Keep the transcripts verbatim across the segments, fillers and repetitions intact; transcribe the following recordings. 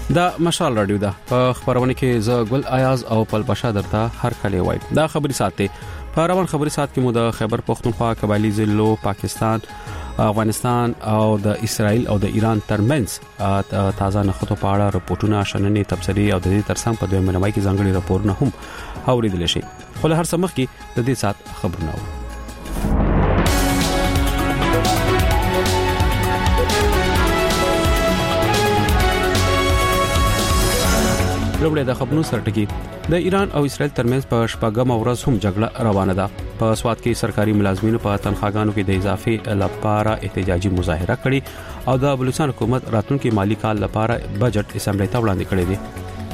دا مشال رادیو ده په خبرونه کې ز ګل ایاز او پل پاشا درته هر کله وای دا خبري ساتي په روان خبري سات کې مو د خیبر پختونخوا قبایلی ضلعو پاکستان افغانستان او د اسرائیل او د ایران ترمنځ تازه نخټو په اړه راپورټونه شننې تبصري او د دې ترڅنګ په دوه ملمای کې ځانګړي راپورونه هم اوریدل شي خو له هر څه مخکې د دې سات خبرونه لومړی د خبرونو سرټکی د ایران او اسرائیل ترمنځ په شپږم ورځ هم جګړه روانه ده په سواد کې سرکاري ملازمینو په تنخواګانو کې د اضافي لپاره احتجاجي مظاهره کړې او د بلوچستان حکومت راتلونکي مالی کال لپاره بجټ اسمبلی ته وړاندې کړی دی.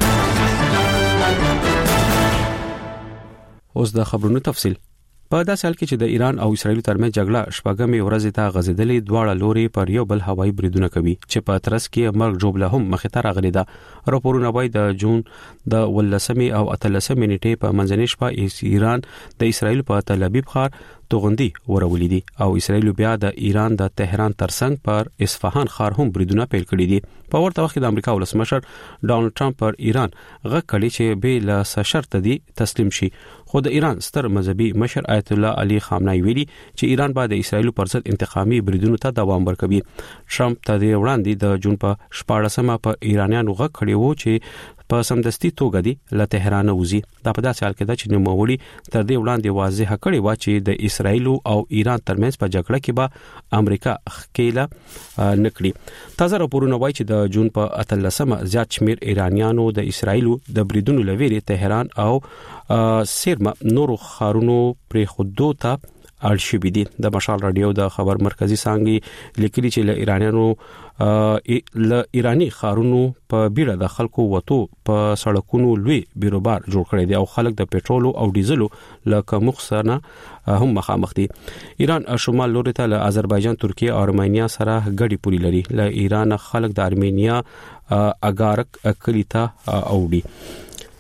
اوس د خبرونو تفصیل په داسې حال کې چې د ایران او اسرائیل ترمنځ جګړه شپږمې ورځ ته غزیدلې دواړه لوري پر یو بل هوایي بریدونه کوي چې په ترڅ کې مرګ جوړه هم مخه ته راغلي ده راپورونه وایي د جون د ولسمې او اتلسمې نیټې په منځنۍ شپه ایران د اسرائیل په تل ابیب ښار توغندي ورولې دي او اسرائیل بیا د ایران د تهران ترڅنګ پر اصفهان ښار هم بریدونه پیل کړي دي په ورته وخت د امریکا ولسمشر ډانلډ ټرمپ پر ایران غږ کړی چې به له شرط دي تسلیم شي خو د ایران ستر مذهبي مشر آیت الله علي خامنه‌ای ویلي چې ایران به د اسرائیل پر ضد انتقامي بریدونو ته دوام ورکوي. ټرمپ ته د وړاندې د جون په شپاړسمه په ایرانیانو غږ کړی وو چې په سمدستي توګه دي له تهران وځي. دا په داسې حال کې ده چې نوموړي تر دې وړاندې واضح کړی و چې د اسرائیل او ایران ترمنځ په جګړه کې به امریکا خکېله نکړي. تازه راپورونه وایي چې د جون په اتلسمه زیات شمیر ایرانیانو د اسرائیل د بریدونو لویري تهران او سیرما نورو خارونو پر خودو ته اړشي بي دي. د مشال رادیو د خبر مرکزی څنګه لیکلي چې له ایرانیانو له ایرانی خارونو په بیړه د خلکو وته په سړکونو لوی بیروبار جوړ کړی دی او خلک د پېټرول او ډیزلو له کمخسنه هم مخامخ دي. ایران شمال لوري ته له آذربایجان ترکیه او ارمینیا سره ګډي پوری لري. له ایران خلک د ارمینیا اګارک اکلیتا اوډي.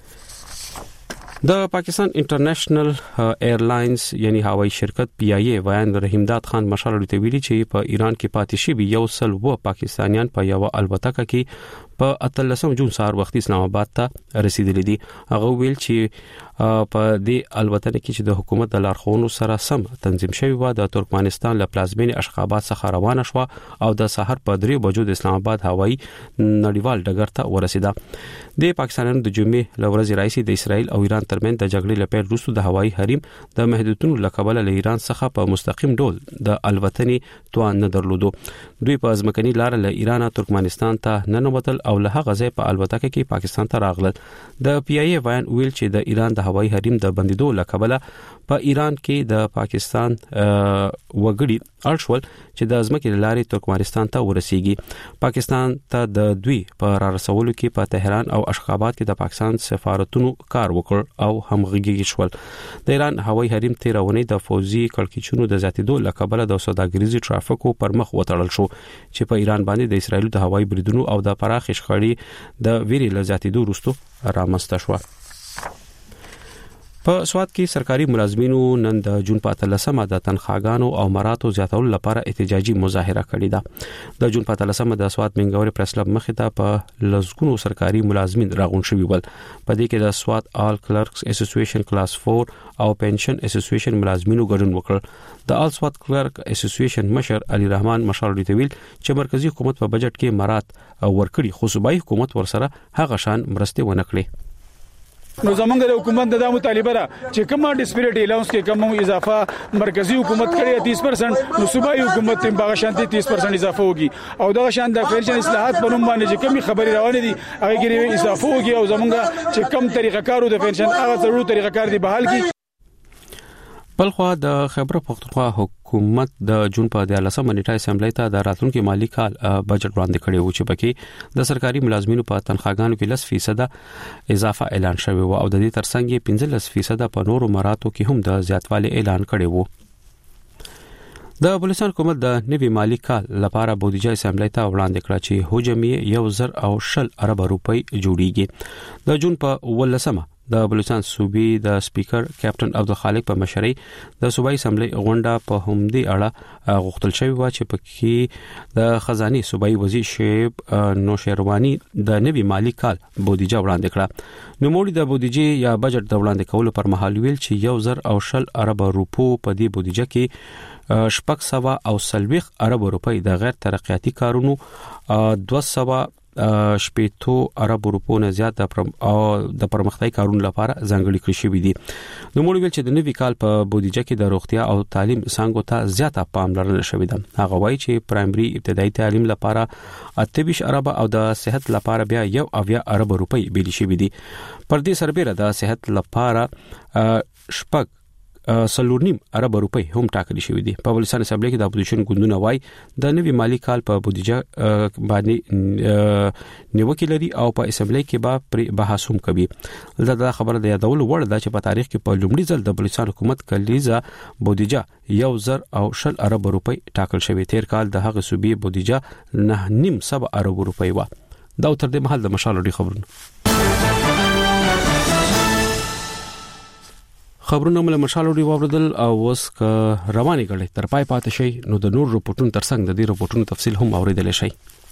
د پاکستان انټرنیشنل ایرلاینز یعنی هوایي شرکت پی آی ای ویان رحیمداد خان مشال لته ویلي چې په ایران کې پاتې شوی یو سل و پاکستانیان په یو الوتکه کې په اتلسم جون سهار وختي اسلام آباد ته رسیدلي دي. هغه ویل چې په دې الوتنه کې چې د حکومت د لارښوونو سره سم تنظیم شوی و د ترکمنستان له پلازمینې اشخاباد څخه روانه شو او د سحر په درې بجو د اسلام آباد هوایي نړیوال ډګر ته ورسیده. د پاکستانونو د جمعې لورځ رئیس د اسرائیل او ایران ترمنځ د جګړې لپاره روسو د هوایي حریم د محدودیتونو لکبل له ایران څخه په مستقیم ډول د الوتنې توان نه درلودو. دوی په ځمکني لار له ایران ترکمنستان ته ننوتل او له هغه ځای په الوتکه کې پاکستان ته راغلل. د پی آی ای ویان ویل چې د ایران د هوایي حریم د بندیدو لکبل په ایران کې د پاکستان وګړي ارشول چې د ځمکې لارې ترکمنستان ته ورسیږي. پاکستان ته د دوی په را رسولو کې په تهران او اشخاباد کې د پاکستان سفارتونو کار وکړ او همغږي شول. د ایران هوایي حریم تیرونې د فوزي کړکېچونو د زیاتېدو لکبل د سوداګریزي ټرافیکو پر مخ وتړل شو چې په ایران باندې د اسرائیل د هوایي بریدونو او د پراخ شخړې د ویري لزیاتېدو وروسته رامنځته شو. په سواد کې سرکاري ملازمینو نن د جون په اتلسمه د تنخواګانو او مراتو زیاتولو لپاره احتجاجي مظاهره کړې ده. د جون په اتلسمه د سواد منګوري پریس کلب مخې ته په لزګونو سرکاري ملازمین راغون شوي ول. په دې کې د سواد آل کلرکس اسوسییشن کلاس چور او پنشن اسوسییشن ملازمینو ګډون وکړ. د آل سواد کلرک اسوسییشن مشر علي رحمان مشال ریتویل چې مرکزی حکومت په بجټ کې مرات ورکړي خو صوبایي حکومت ورسره هغه شان مرسته ونه کړې. نو زمونږ د حکومت د مطالبه را چې کومه ډیسپیریټ الاونس کې کومه اضافه مرکزی حکومت کړي تیس پرسنټ نو صوبایي حکومت هم باغ شانتي تیس پرسنټ اضافه وږي او دا شان د پنشن اصلاحات په نوم باندې چې کومي خبري روانه دي هغه کې اضافه وږي او زمونږ چې کوم طریقه کارو د پنشن هغه ضروري طریقه کار دی بحال کی. بلخوا د خیبر پختونخوا حکومت د جون په دیارلسمه نیټه اسمبلی ته د راتلونکي مالی کال بجټ وړاندې کړی و چې پکې د سرکاري ملازمینو په تنخواګانو کې لس فیصد اضافه اعلان شوی و او د دې ترڅنګ پنځلس فیصد په نورو مراتو کې هم د زیاتوالي اعلان کړی و. د بلوچستان حکومت د نوي مالی کال لپاره بودیجه اسمبلی ته وړاندې کړه چې حجم یې یو زر او شل ارب روپۍ جوړیږي. د جون په ولسمه د بلوچستان صوبې د سپیکر کیپټن عبدالخالق په مشرۍ د صوبایي اسمبلی غونډه په همدې اړه غوښتل شوی و چې پکې د خزاني صوبایي وزیر شیب نوشیروانی د نوي مالی کال بودیجه وړاندې کړه. نوموړي د بودیجې یا بجټ د وړاندې کولو پر مهال ویل چې یو زر او شل ارب روپو په دې بودیجه کې شپږ سوه او څلوېښت ارب روپۍ د غیر ترقیاتي کارونو دوه سوه شپېتو ارب روپو نه زیات د پرمختیايي کارونو لپاره ځانګړي کړی شوی دي. نو موږ ویل چې د نوي کال په بودیجه کې د روغتیا او تعلیم څنګه ته زیاته پاملرنه شوې ده. هغه وایي چې پرایمري ابتدایي تعلیم لپاره اته ویشت ارب او د صحت لپاره بیا یو اویا ارب روپۍ بیل شوی دي. پر دې سربېره د صحت لپاره شپږ سلور نیم ارب روپۍ هم ټاکل شوی دي. په بلوچستان اسمبلی کې د اپوزیشن ګوندونه وایي د نوي مالی کال په بودیجه باندې نیوکه لري او په اسمبلی کې به پر بحث هم کوي. دا خبره د یادول وړ ده چې په تاریخ کې په لومړي ځل د بلوچستان حکومت کلیزه بودیجه یو زر او شل ارب روپۍ ټاکل شوی. تیر کال د هغه صوبې بودیجه نه نیم سب ارب روپۍ و. دا تر دې مهال د مشال لري خبرونه خبرونه مله مشال وړي واوردل او اوس ک رواني غړي تر پای پاتې شي نو د نور رپورټونو ترڅنګ د دې رپورټونو تفصیل هم اوریدل شي.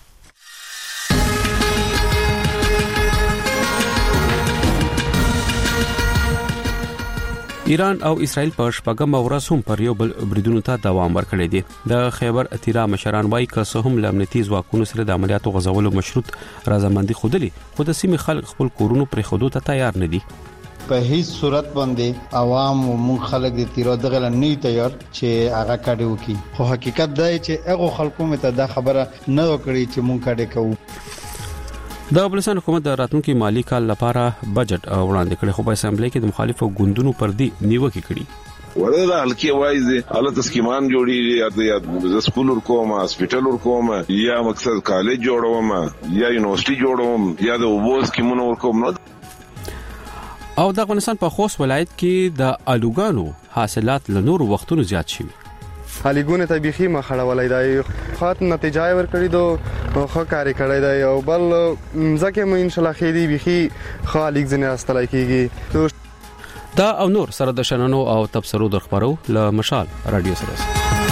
ایران او اسرائیل په شپږم ورځ هم پر یو بل بریدونو ته دوام ورکړی دی. د خیبر اتیرا مشران وايي که څه هم لامنیتي ځواکونو سره د عملیاتو غزولو مشروط رضامندي خودلی خو د سیمې خلک خپل کورونو پر خودو ته تیار نه دي. په هیڅ صورت باندې عوام او مونږ خلک د تیرو دغه نه تیار چې هغه کډه وکي. خو حقیقت دا چې هغه خلکو مته دا خبره نه وکړي چې مونږ کډه کوو. د بلوچستان حکومت د راتلونکي مالی کال لپاره بجټ وړاندې کړي خو په اسمبلی کې د مخالفو ګوندونو پر دې نیوکه کړي. ورته هلکه وایي حالت سکیمان جوړي یا د سکول ورکوم هسپټال ورکوم یا مقصد کالج جوړوم یا یونیورسيټي جوړوم یا د وبوس کیمونو ورکوم. نو او د افغانستان په خوست ولایت کې د الوګانو حاصلات له نور وختونو زیات شوي. الګونه طبيخي مخړه ولای دی خاط نتیجه ورکړی دو خو کاری کړی دی او بل ځکه مو ان شاء الله خېدی بيخي خالق زنه استلای کیږي. دا او نور سره د شننو او تبصرو در خبرو له مشال رادیو سره.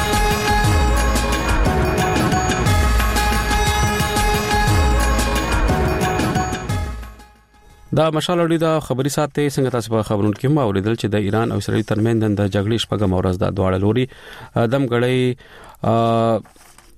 دا مشال لري د خبري ساتي څنګه تاسو په خبرونو کې ما اوریدل چې د ایران او اسرائیل ترمنځ د جګړې شپږم ورځ د دواړه لوري دم غړې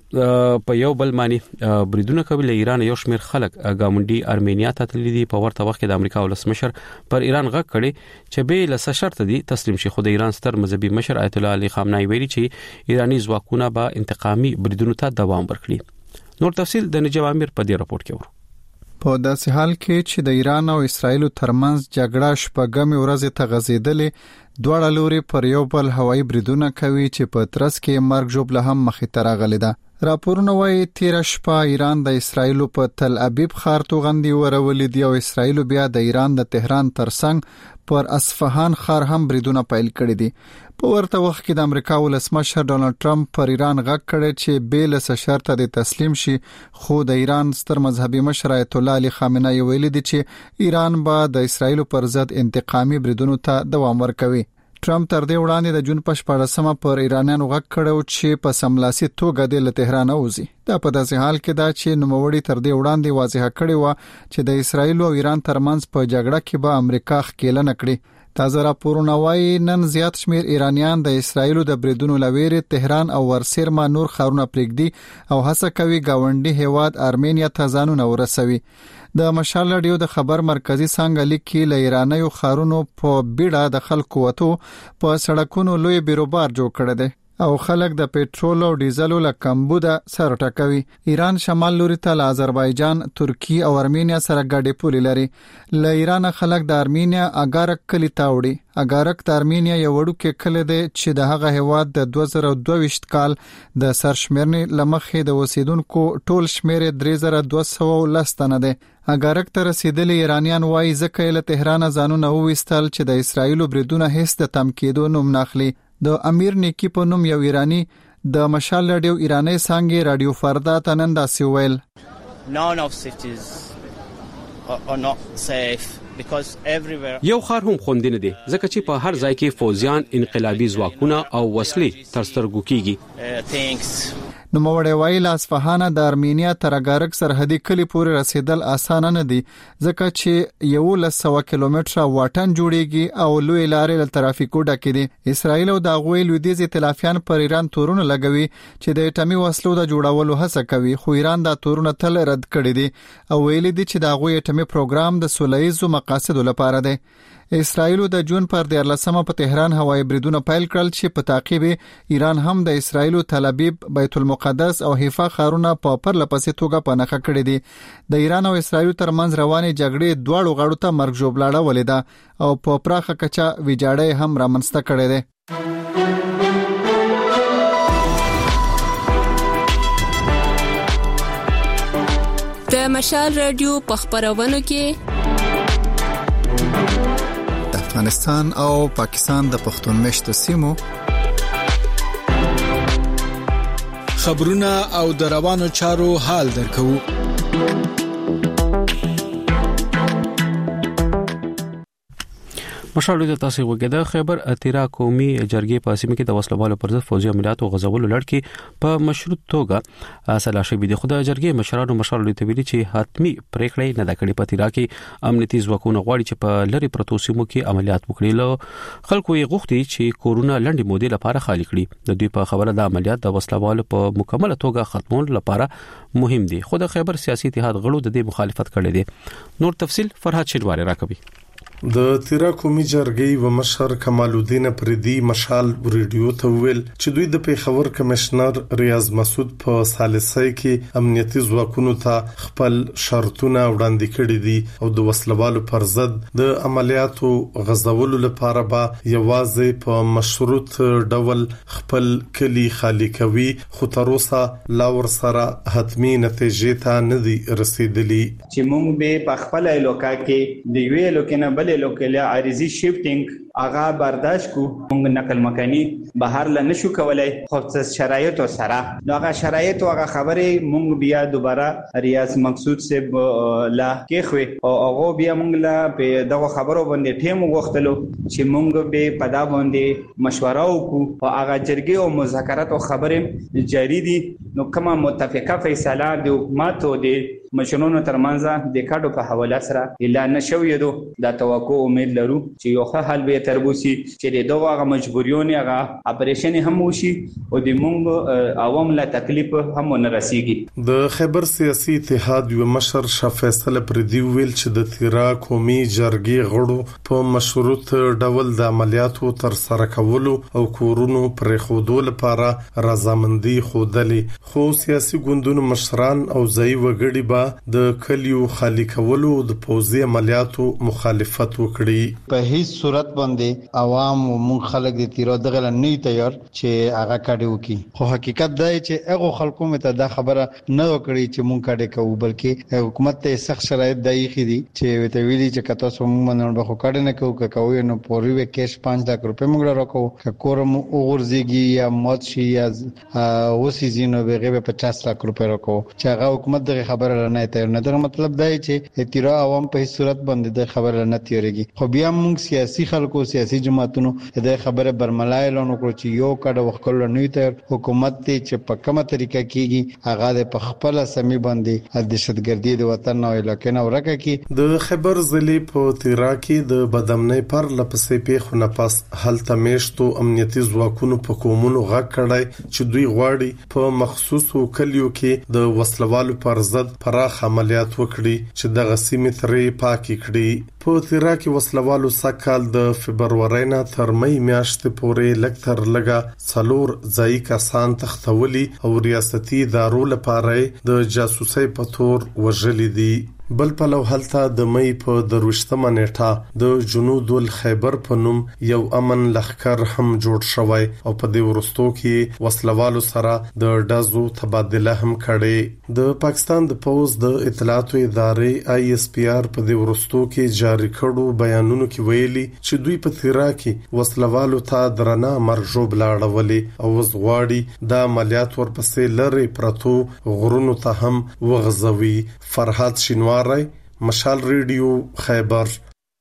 په یو بل باندې بریدونه کوي. له ایران یو شمېر خلک ګاونډي ارمینیا ته تللي دي. په ورته وخت کې د امریکا ولسمشر پر ایران غږ کړي چې به له شرط دي تسلیم شي. خو د ایران ستر مذهبي مشر آیت الله علي خامنه‌ای ویلي چې ایرانی ځواکونه به انتقامي بریدونو ته دوام ورکړي. نور تفصیل د نجیب امیر په دې راپورټ کې ورو. په داسې حال کې چې د ایران او اسرائیل ترمنځ جګړه شپږم ورځ ته غزیدلې دواړه لوري پر یو بل هوایي بریدونه کوي چې په ترڅ کې مرګ ژوبله هم مخې ته راغلي ده. راپورونه وايي تیر شپه ایران د اسرائیل په تل ابیب ښار توغندي ورولې دی او اسرائیل بیا د ایران د تهران ترڅنګ پر اصفهان ښار هم بریدونه پیل کړي دي. په ورته وخت کې د امریکا ولسمشر ډونالد ټرمپ پر ایران غږ کړی چې بیل څه شرط د تسلیم شي. خو د ایران ستر مذهبي مشر آیت الله علي خامنه‌ای ویلي دی چې ایران به د اسرائیل پر ضد انتقامي بریدونو ته دوام ورکوي. ټرمپ تر دې وړاندې د جون په شپاړسمه پر ایرانیانو غږ کړو چې په سملاسي توګه د تهران اوزي. دا په داسې حال کې دا چې نوموړي تر دې وړاندې واضح کړی و چې د اسرائیل او ایران ترمنځ په جګړه کې به امریکا ښکېل نه کړي. تازه راپورونه وايي نن زیات شمیر ایرانیان د اسرائیل د بریدونو لويري تهران او ورسېرما نور خارونه پرېږدي او هڅه کوي گاونډي هیواد ارمینیا ته ځانونه ورسوي. د مشال رادیو د خبر مرکزی څنګه لیکي ل ایرانیو خارونو په بیړه د خلکو وته په سړکونو لوی بیروبار جوړ کړی دی او خلک د پېټرول او ډیزلو له کمبوده سر ټکوي. ایران شمال لوري ته له آذربایجان، ترکی او ارمینیا سره ګډې پولې لري. له ایران خلک د ارمینیا اګارک کلی تاوړي. اګارک د ارمینیا یو وړوکی کلی دی چې د هغه هیواد د دوه زره دوه ویشت کال د سرشمېرنې لمخې د اوسیدونکو ټول شمیر درې زره دوه سوه او لس تنه دی. اګارک ته رسیدلي ایرانیان وایي ځکه له تهران ځانونه وویستل چې د اسرایل بریدونه هیڅ د تم کېدو نوم ناخلي. د امیر نیکی په نوم یو ایرانی د مشال رادیو ایرانی څنګه رادیو فردا تنن داسې ویل. None of cities are, are not safe یو خار هم خوندنه دي ځکه چې په هر ځای کې فوزیان انقلابي ځواکونه او وسلې تر سترګو کیږي. نو موړی وایي له اصفهان د ارمینیا تر اګارک سرحدي کلی پورې رسیدل اسانه نه دي ځکه چې یو لسو کیلومتره واټن جوړیږي او لوی لارې له ترافیکو ډکې دي. اسرائیل او د غوي لویدیز ائتلافیان پر ایران تورونه لګوي چې د اټومي وسلو د جوړولو هڅه کوي، خو ایران دا تورونه تل رد کړي دي او ویلي دي چې د غوي اټومي پروګرام د سولهییزو مقاصدو لپاره دی. اسرائیل د جون پر دیارلسمه په تهران هوایي بریدونه پیل کړل چې په تعقیب ایران هم د اسرائیل تل ابیب، بیت المقدس او حیفا ښارونه په پرلپسې توګه پنهخه کړي دي. د ایران او اسرائیل ترمنځ روانې جګړې دواړو غاړو ته مرګ ژوبلاړه ولیده او په پراخه کچه ویجاړی هم رامنځته کړي دي. د مشال رادیو په خبرونو کې افغانستان او پاکستان د پښتون مشتو سیمو خبرونه او د روانو چارو حال درکو. مشال د تاسو وګړه خبر اتیرا قومي جرګې په سیمه کې د وسلوالو پر ضد فوجي عملیات او غزولو لړ په مشروط توګه اصله شوی دی. خدای جرګې مشرانو مشال د ویلي چې حتمی پریکړې نه د کړي په اتیرا کې امنیتي ځواکونه غواړي چې په لری پروتو سیمو کې عملیات وکړي. له خلکو یې غوښتي چې کورونا لنډي مودې لپاره خالی کړي. د دوی په خبره د عملیات د وسلوالو په مکمله توګه ختمول لپاره مهم دي. خدای خبر سیاسي اتحاد غړو د دې مخالفت کړي دي. نور تفصيل فرحت شینواری راکوي. د تیرا قومي جرګې و مشر کمال الدین پردي مشال ریډیو ته ویل چې دوی د پیښور کمشنر ریاض مسعود په ثالثي کې امنیتي ځواکونو ته خپل شرطونه وړاندې کړي دي او د وسلوالو پر ضد د عملیاتو غزولو لپاره به یوازې په مشروط ډول خپل کلی خالی کوي، خو تر اوسه لا ور سره حتمی نتیجې ته نه دي رسیدلي. چې موږ به په خپل علاقې کې د ویلو کې نه بل لوکل عارضی شیفټینګ اغا برداشت کو موږ نقل مکانی بهر ل نشو کولای خو شرایط سره دغه شرایط او هغه خبره موږ بیا دوباره ریاض مقصود سے لا کېخوي او هغه بیا موږ لا په دغه خبرو باندې ټیم وغوښتلو چې موږ به په دا باندې مشوره وکړو او هغه جرګې او مذاکرات او خبره جاری دي. نو کومه متفقه فیصله د حکومت او د مشرونو ترمنځ د کډو په حواله سره اعلان نشوي دو د توقع امید لرو چې یو ښه حل به تربوسی چې د دوه مجبوریونه هغه اپریشن هم وشي او د مونږ عوام لا تکلیف هم نه رسیږي. د خیبر سیاسي اتحاد یو مشر شاه فیصل پردي ویل چې د تیرا قومي جرګې غړو په مشروط ډول د عملیاتو تر سره کولو او کورونو پرې خودو لپاره رضامندي خودلې، خو سیاسي ګوندونو مشران او ځای وګړي با د کلیو خالی کولو د پوزي عملیاتو مخالفت وکړي. په هیڅ صورت باندې عوام او مون خلک د تیرو دغه نه تیار چې هغه کډو کی، خو حقیقت دا چې هغه خلکو مته دا خبره نه وکړي چې مون کډه کوو، بلکې حکومت ته سخت شرایط دای خې دي چې وته ویلي چې کته سو مون باندې به خو کډه نه کوو کوو نو پوری و کیش پانچ لک روپے موږ راکو ک کورم اورځيږي یا مات شي یا وسی زینو به پچاس لک روپے راکو چې هغه حکومت دغه خبره نه تیار نه. دا مطلب دی چې تیرا عوام په هیڅ صورت باندې د خبره نه تیریږي. خو بیا موږ سیاسي خلکو سیاسي جماعتونو د خبره برملای اعلان وکړو چې یو کډه وکړل نه تر حکومت ته چې په کومه طریقه کیږي هغه په خپل سمي باندې د دهشتګردي د وطن او علاقې نه ورکه کی. د خیبر ضلع په تیرا کې د بدامنۍ پر لپسې پیښو نه پس هلته میشتو امنیتي ځواکونو په کومونو غږ کړای چې دوی غواړي په مخصوصو کلیو کې د وسلوالو پر ضد پراخ عملیات وکړي چې د غسیمې ترې پاکي کړي. په تیرا کې وسلوالو سکهال د فبرवरी نه تر مې میاشتې پورې لکتر لګا څلور ځای کسان تختولي او ریاستي ادارو لپاره د جاسوسۍ په تور وژلي دي. بل په لو حالت د مې په دروشتمه نیټه د جنوب الخیبر په نوم یو امن لخر هم جوړ شوی او په دې ورستو کې وسلوالو سره د ډازو تبادله هم کړي. د پاکستان د پوز د اطلاعاتو ادارې آی اس پی آر په دې ورستو کې جاری کړو بیانونو کې ویلي چې دوی په تیرا کې وسلوالو ته درنه مرجوب لاړولې او وزغواړي د عملیات ورپسې لری پرتو غرونو ته هم وغځوي. فرحت شینواری، مشال ریډیو، خیبر.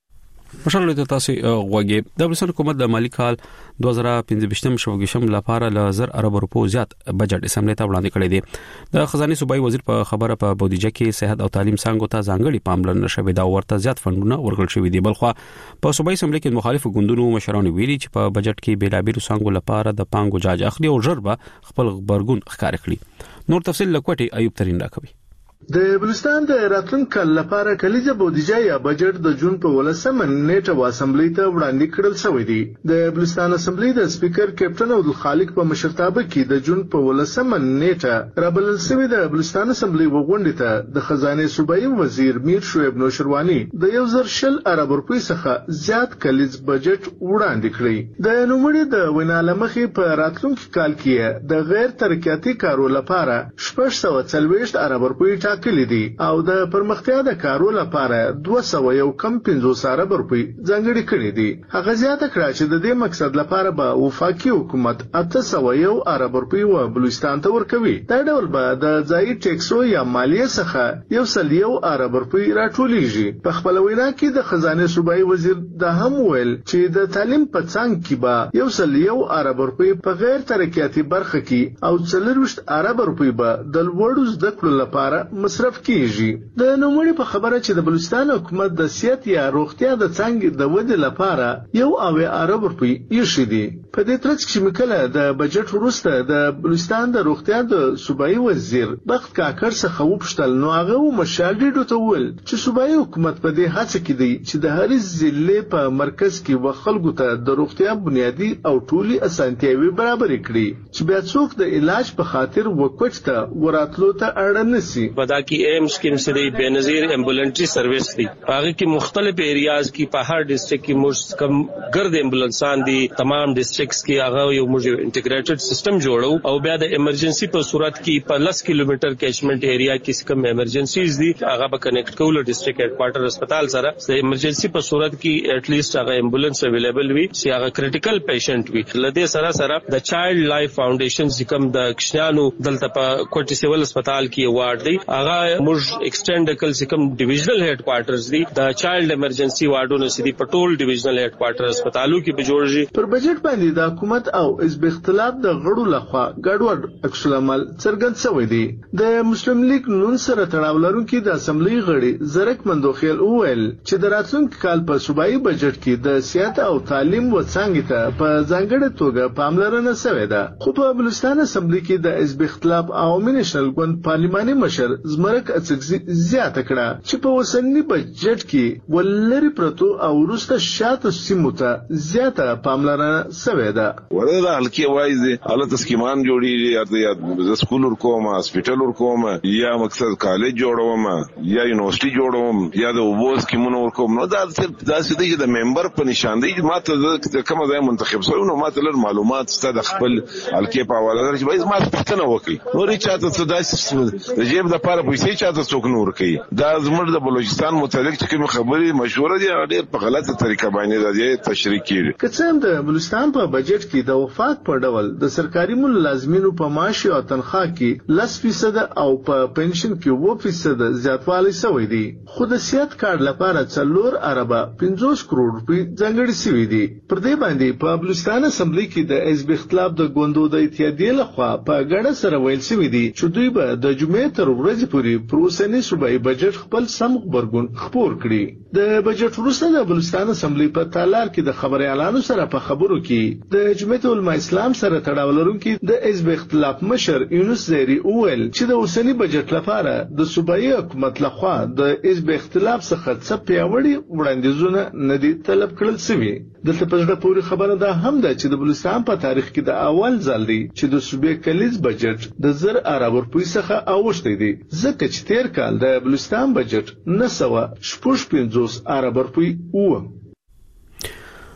مشرلو ته تاسو غوږی د بلوچستان حکومت د مالی کال دوه زره پنځه شپږم لپاره ل زر ارب روپو زیات بجټ اسمبلی ته وړاندې کړی دی د خزانه صوبایي وزیر په خبره په بودیجه کې صحت او تعلیم څنګه ته ځانګړي پاملرنه شوې دا ورته زیات فندونه ورکړل شوې دي بلخو په صوبایي اسمبلی کې مخالفو ګوندونو مشرانو ویلي چې په بجټ کې بیلابیل څنګه لپاره د پانګو جاج اخلي او ژربه خپل خبرګون ښکار کړي نور تفصیل لکوټي ایوب ترين راکوي د بلوچستان د راتلونکي کال لپاره کلیزه بودیجه یا بجټ د جون په ولسمه نیټه و اسمبلی ته وړاندې کړل شوې دي د بلوچستان اسمبلی د سپیکر کیپټن عبد الخالق په مشرتابه کې د جون په ولسمه نیټه رابلل شوې د بلوچستان اسمبلی وغونډې ته د خزانه صوبایي وزیر میر شعیب نوشروانی د یو زر شل ارب روپۍ څخه زیات کلیز بجټ وړاندې کړی د نوموړي د ویناله مخې په راتلونکي کال کې د غیر ترقیاتي کارو لپاره شپږ سوه څلوېښت ارب روپۍ کلی دي او د پرمختیا د کارو لپاره دوه سوه یو کم پنځوس ارب روپۍ ځانګړي کړي دي هغه زیاته کړه چې د دې مقصد لپاره به وفاقي حکومت اته سوه یو ارب روپۍ و بلوچستان ته ورکوي دا ډول به د ځایي ټیکسو یا مالیې څخه یو سل یو ارب روپۍ راټولیږي په خپل وینا کې د خزانه صوبایي وزیر د هم ویل چې د تعلیم په څنګ کې به یو سل یو ارب روپۍ په غیر ترقیاتي برخه کې او څلوېښت ارب روپۍ به د لوړو زده کړو لپاره مصرف کیږي د نوموړي په خبره چې د بلوچستان حکومت د صحت یا روغتیا د څنګه د ودې لپاره یو اویا ارب روپۍ ایښې دي په دې ترڅ کې مکله د بجټ وروسته د بلوچستان د روغتیا د صوبایي وزیر بخت کاکړ څخه وپوښتل نو هغه مشالډیډو ته وویل چې صوبایي حکومت په دې هڅه کې دی چې د هرې ضلع په مرکز کې و خلکو ته د روغتیا بنیادی او ټولي اسانتیاوي برابر کړي چې بیا څوک د علاج په خاطر وکوټ ته وراتلو ته اړ نه سي की M scheme से बेनजीर एम्बुलेंट्री सर्विस थी आगे की मुख्तलिफ एरियाज की पहाड़ डिस्ट्रिक्ट की मुश्कम गर्द एम्बुलेंसान दी तमाम डिस्ट्रिक्ट्स की आगा यो मुझे इंटीग्रेटेड सिस्टम जोड़ो और ब्याद इमरजेंसी पर सूरत की प्लस किलोमीटर कैचमेंट एरिया की कम इमरजेंसीज दी आगा पर कनेक्ट कौल डिस्ट्रिक्ट हेडक्वार्टर अस्पताल सारा इमरजेंसी पर सूरत की एटलीस्ट आगा एम्बुलेंस अवेलेबल हुई से आगा क्रिटिकल पेशेंट हुई लदे सरा सरा द चाइल्ड लाइफ फाउंडेशन जिकम द कश्नानु दलतपा कोटी सिविल अस्पताल की अवार्ड दी आगा मुझ एक्सटेंड कल से कम डिविजनल हेडक्वार्टर्स दी द चाइल्ड इमरजेंसी वार्डो ने सीधी पटोल डिविजनल हेडक्वार्टर अस्पतालों की बजोड़जी پر بجټ باندې د حکومت او حزب اختلاف د غړو لخوا ګډوډ عکس العمل څرګند شوی دی د مسلم لیگ نون سره تړاو لرونکي د اسمبلی غړي زرک مندوخیل وویل چې د راتلونکي کال په صوبایي بجټ کې د سیاست او تعلیم و څنګه ته په ځانګړي توګه پاملرنه شوې ده خو په بلوچستان اسمبلی کې د حزب اختلاف عوامي نېشنل ګوند پارلماني مشر زمرک زیاته کړه چې په وسنی بجټ کې ولري پرتو او روسته شاته سیمو ته زیاته پاملرنه شوې ده ورته هلکی وایي حالت سکیمان جوړیږي یا سکول ورکوم هسپټال ورکوم یا مقصد کالج جوړوم یا یونیورسيټي جوړوم یا د وبوس کیمونو ورکوم نو دا دا چې د ممبر په نشاندهي ماته کوم ځای منتخب شوی نو ماته لر معلومات ستاسو خپل هلکی په حواله درچې باید ما پښتنه وکړي نو ریچاته څه داسې د جیب د لپاره پیسې چاته څوک نور کوي دا زموږ د بلوچستان متعلق چې کوم خبري مشوره دي ډېر په غلطه طریقه باندې راځي تشریح کیږي کڅم د بلوچستان په بجټ کې د وفاق په ډول د سرکاري ملازمینو په معاش او تنخواه کې لس فیصد او په پنشن کې و فیصد زیاتوالی شوی دی خو د صحت کارت لپاره څلور اربه پنځوس کروڑ روپۍ ځانګړي شوي دي پر دې باندې په بلوچستان اسمبلی کې د حزب اختلاف د ګوندو د اتحادیې لخوا په ګډه سره ویل شوی دی چې دوی به د جمعې تر ورځې پورې پروسنی صوبایي بجټ خپل سم خبرګون خپور کړي د بجټ وروسته د بلوچستان اسمبلی په تالار کې د خبري اعلانو سره په خبرو کې د جمعیت العلماء اسلام سره تړاو لرونکي د حزب اختلاف مشر یونس زيري اول چې د اوسنی بجټ لپاره د صوبایي حکومت لخوا د حزب اختلاف څخه څه پیاوړي وړاندیزونه نه دي طلب کړل شوی دلته په ځړه پوری خبره ده هم ده چې د بلوچستان په تاریخ کې د اول ځل دی چې د صوبې کلیز بجټ د زر ارب روپۍ څخه اوښتي دي ځکه چې تیر کال د بلوچستان بجټ نه سوه شپږ پنځوس ارب روپۍ و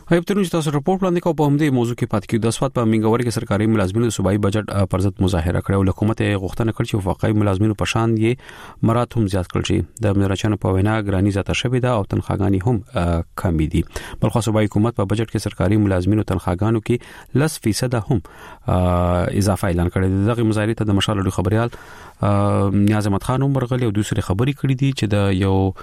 هیپتونو چې تاسو رپورټ وړاندې کوو په همدې موضوع کې پاتې کیو د اسوات په منګوري کې سرکاري ملازمینو صوبایي بجټ پر ضد مظاهره کړې او حکومت غوښتنه کړې چې وفاقي ملازمینو په شان یې مراد هم زیات کړل شي د امنیتچانو په وینا ګرانی زیاته شوې ده او تنخواګانی هم کمې دي بلخو صوبایي حکومت په بجټ کې سرکاري ملازمینو تنخواګانو کې لس فیصد هم اضافه اعلان کړی دغه مظاهره ته د مشال خبريال نیاز احمد خان عمرغلی او دوسری خبري کړې دي چې د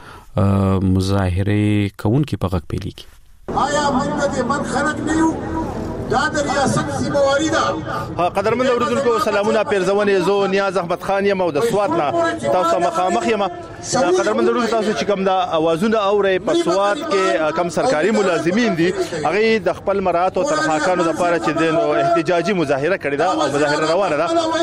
یو مظاهره کوونکو په غږ پیلي کی آیا موږ د من خلک نه یو دا د ریاست سیمواري ده قدرمن اوریدونکو سلامونه پیرزونې زو نیاز احمد خان یم او د سوات نه تاسو مخامخ یم قدرمن اوریدونکو تاسو چې کوم دا اوازونه اورې په سوات کې کم سرکاري ملازمین دي هغه د خپل مرات او تنخواګانو لپاره چې د احتجاجي مظاهره کړې ده او مظاهره روانه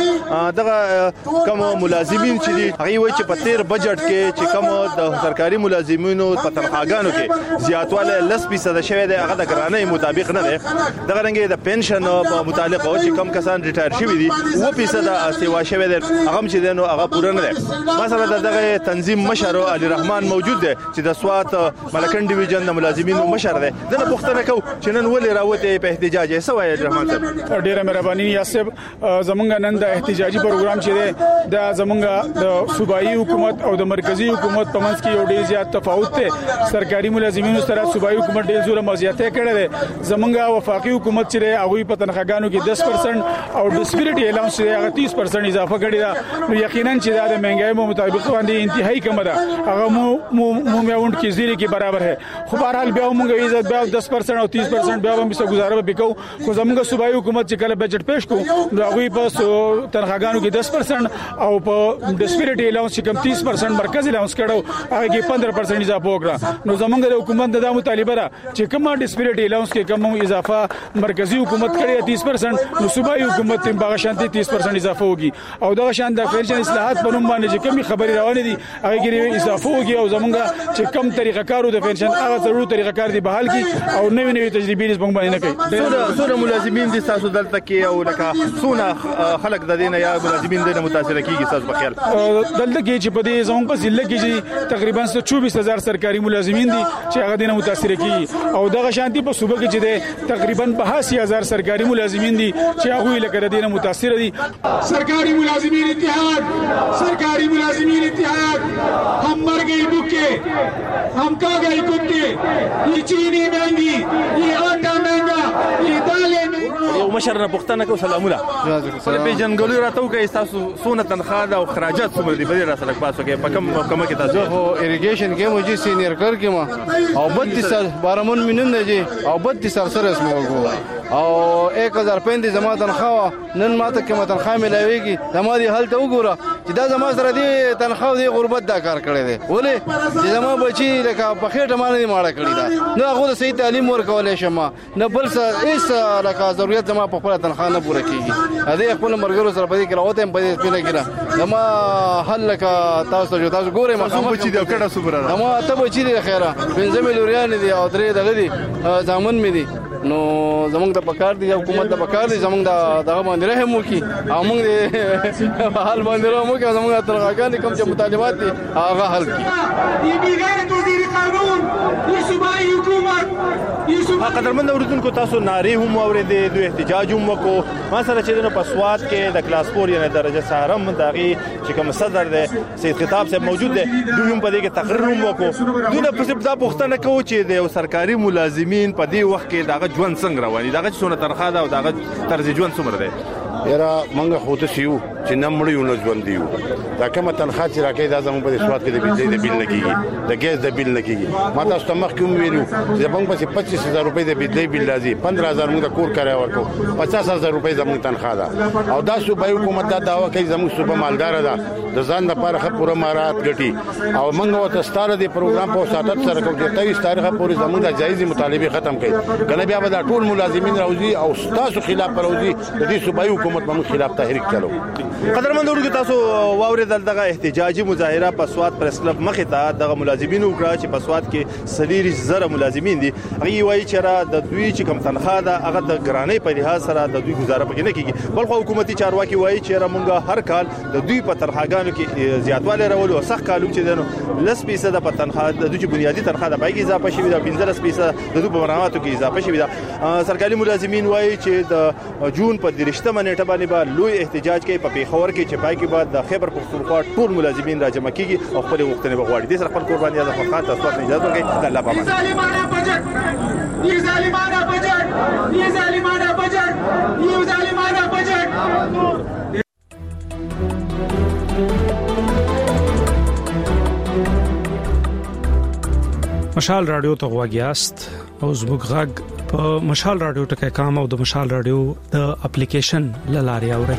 ده دغه کوم ملازمین چې دي هغه وایي چې په تیر بجټ کې چې کوم د سرکاري ملازمینو په تنخواګانو کې زیاتواله لس فیصد شوی دی هغه د ګرانۍ مطابق نه دی دغه د پنشن په متعلق او چې کم کسان ریټایر شوي دي او فیصد سیوا شوی دی هغه چې دنو هغه پوره نه دی مثلا دغه تنظیم مشر علي رحمان موجود دی چې د سوات ملکن ډیویژن د ملازمینو مشر دی دغه پوښتنه کو چې نن ولې راوته په احتجاج یې سوای علي رحمان صاحب ډیره مهرباني یاسب زمونږ نن د احتجاجي پروګرام چې دی د زمونږ د صوبایي حکومت او د مرکزی حکومت په منځ کې یو ډیر زیات تفاوت دی سرکاري ملازمینو سره صوبایي حکومت ډیر زور مزیاتې کړې ده زمونږ وفاقي حکومت چې هغه په تنخواګانو کې دس پرسنټ او ډسپیریټي الاونس چې هغه تیس پرسنټ اضافه کړی دا نو یقینا چې دا د مهنګای په مطابق باندې انتهایی کم ده هغه مو مو میاوند کې زیری کې برابر ہے خو بهرحال بیا موږ عزت بیا دس پرسنټ او تیس پرسنټ بیا هم څه گزاره وکړو خو زموږ صوبایي حکومت چې کله بجټ پېښ کو نو هغه په تنخواګانو کې دس پرسنټ او په ډسپیریټي الاونس کې کم تیس پرسنټ مرکزی الاونس کړو هغه کې پندرہ پرسنټ اضافه وکړه نو زموږ د حکومت د مطالبه را چې کومه ډسپیریټي الاونس کې کوم اضافه مرکزی حکومت کړي تیس پرسنټ نو صوبایي حکومت هم باغ شانتي تیس پرسنټ اضافه وږي او دغه شان د پنشن اصلاحات په نوم باندې چې کومي خبري روانې دي هغه کې اضافه وږي او زمونږ چې کم طریقه کارو د پنشن هغه ضروري طریقه کار دي بحال کی او نوې نوې تجربې زمونږ باندې نه کوي سونه سونه ملازمین دي تاسو دلته کې او لکه سونه خلک د دینه یا ملازمین دینه متاثر کیږي تاسو په خیال دلته کې چې په دې زمونږ په ضلع کې تقریبا چوبیس هزار سرکاري ملازمین دي چې هغه دینه متاثر کیږي او دغه شانتي په صوبه کې چې ده تقریبا بهاسی هزار سرکاري ملازمین دي چې هغه لکه د دینه متاثر دي سرکاری ملازمین اتحاد سرکاری ملازمین اتحاد हम मर गए भूखे हम खा गए कुत्ते ये चीनी महंगी ये आटा महंगा ये दालें یو مشر نه پښتنه کو سلامونه ولې په جنګولو راتو کې تاسو سونه تنخواه او خراجات څومره دي بل را سره پاسو کې په کم کم کې تاسو هو اریګیشن کې مو جی سینیئر کر کې ما او بتیس سال بارمون مینون نه جی او بتیس سال سره اسمو کو او एक हज़ार पैंतीस زما تنخواه نن ماته کې تنخواه ملويږي زما دي حالت وګوره چې دا زما سره دي تنخواه دي غربت دا کار کړی دی ولې چې زما بچي لکه په خېټه باندې ماړه کړی دا نه هغه صحیح تعلیم ورکولې شمه نه بل څه هیڅ لکه ضرورت زما په خپل تنخواه نه پوره کیږي ا دې خپل مرګرو سره پدې کې راوته هم پدې سپینه کړه زما حل لکه تاسو جو تاسو ګوره ما کوم بچي دی کړه صبره زما ته بچي دی خیره پنځه مليون دي او درې دغه دي ځامن مې دي نو زمونږ د پکار دي حکومت د پکار دي زمونږ د دغه باندې رحم وکي او موږ د حال باندې رحم وکي زمونږ ترغاګان کوم چې مطالبات دي هغه حل کړي یہ بھی غیر وزیر قانون یہ صوبائی حکومت قدرمن اوریدونکو تاسو ناری هم اوریدې دوی احتجاج هم وکړو مثلا چې د پسوات کې د کلاس فور یعنی درجه سارم دغه چې کوم صدر دی سید خطاب صاحب موجود دی دوی هم په دې کې تقریر هم وکړو دوی په څه د پښتنه کوي چې د سرکاري ملازمین په دې وخت کې دغه ژوند څنګه رواني دغه څونه تنخواه ده او دغه طرز ژوند څومره دی یاره منګه خو ته سیو چې نمړ یو نه ژوند دیو دا کومه تنخواه چې راکې دا زموږ په سواد کې د بجلی د بیل لګيږي د ګیس د بیل لګيږي ما تاسو ته مخکې هم ویلو چې موږ په پچیس هزار روپۍ د بجلی بیل راځي پندرہ هزار موږ د کور کرایه ورکو پچاس هزار روپۍ زموږ تنخواه ده او دا صوبایي حکومت دا داوا کوي زموږ صوبه مالدار ده د ځان لپاره خه پوره مارات ګټي او موږ وته ستاره د پروګرام په ساتت سره کوو چې تیس تاریخه پورې زموږ د جایزي مطالبه ختم کړي کنه بیا به دا ټول ملازمین راوځي او تاسو خلاف راوځي د دې صوبایي اوسنۍ حکومت په خلاف تحریک چلو. قدرمن ورګو تاسو واورېدل دغه احتجاجي مظاهره په سواد پریس کلب مخې ته دغه ملازمین وکړه چې په سواد کې سلیری زره ملازمین دي. هغه وایي چې را د دوی چې کم تنخواه ده هغه د ګرانۍ په لحاظ سره د دوی گزاره پکې نه کیږي. بلخو حکومتي چارواکي وایي چې را مونږه هر کال د دوی په تنخواهګانو کې زیاتوالی راولو او سخت کالو چې دنو لس فیصد په تنخواه د دوی بنیادی تنخواه د پای کې اضافه شوې ده، پنځلس فیصد د دوی په مراماتو کې اضافه شوې ده. سرکاري ملازمین وایي چې د جون په درشتمه نیټه باندې به لوی احتجاج کوي په پیښور کې چې پای کې بعد د خیبر پختونخوا ټول ملازمین راجمع کیږي او خپل غوښتنې به غواړي. د سر خپل قرباني د فقط تاسو ته اجازه ورکړئ. الله پامان ये जालिमाना बजट, ये जालिमाना बजट, ये जालिमाना budget. مشال رادیو ته غواګیاست او زموږ غږ په مشال رادیو ټکي کام او د مشال رادیو د اپلیکیشن لاري اوري.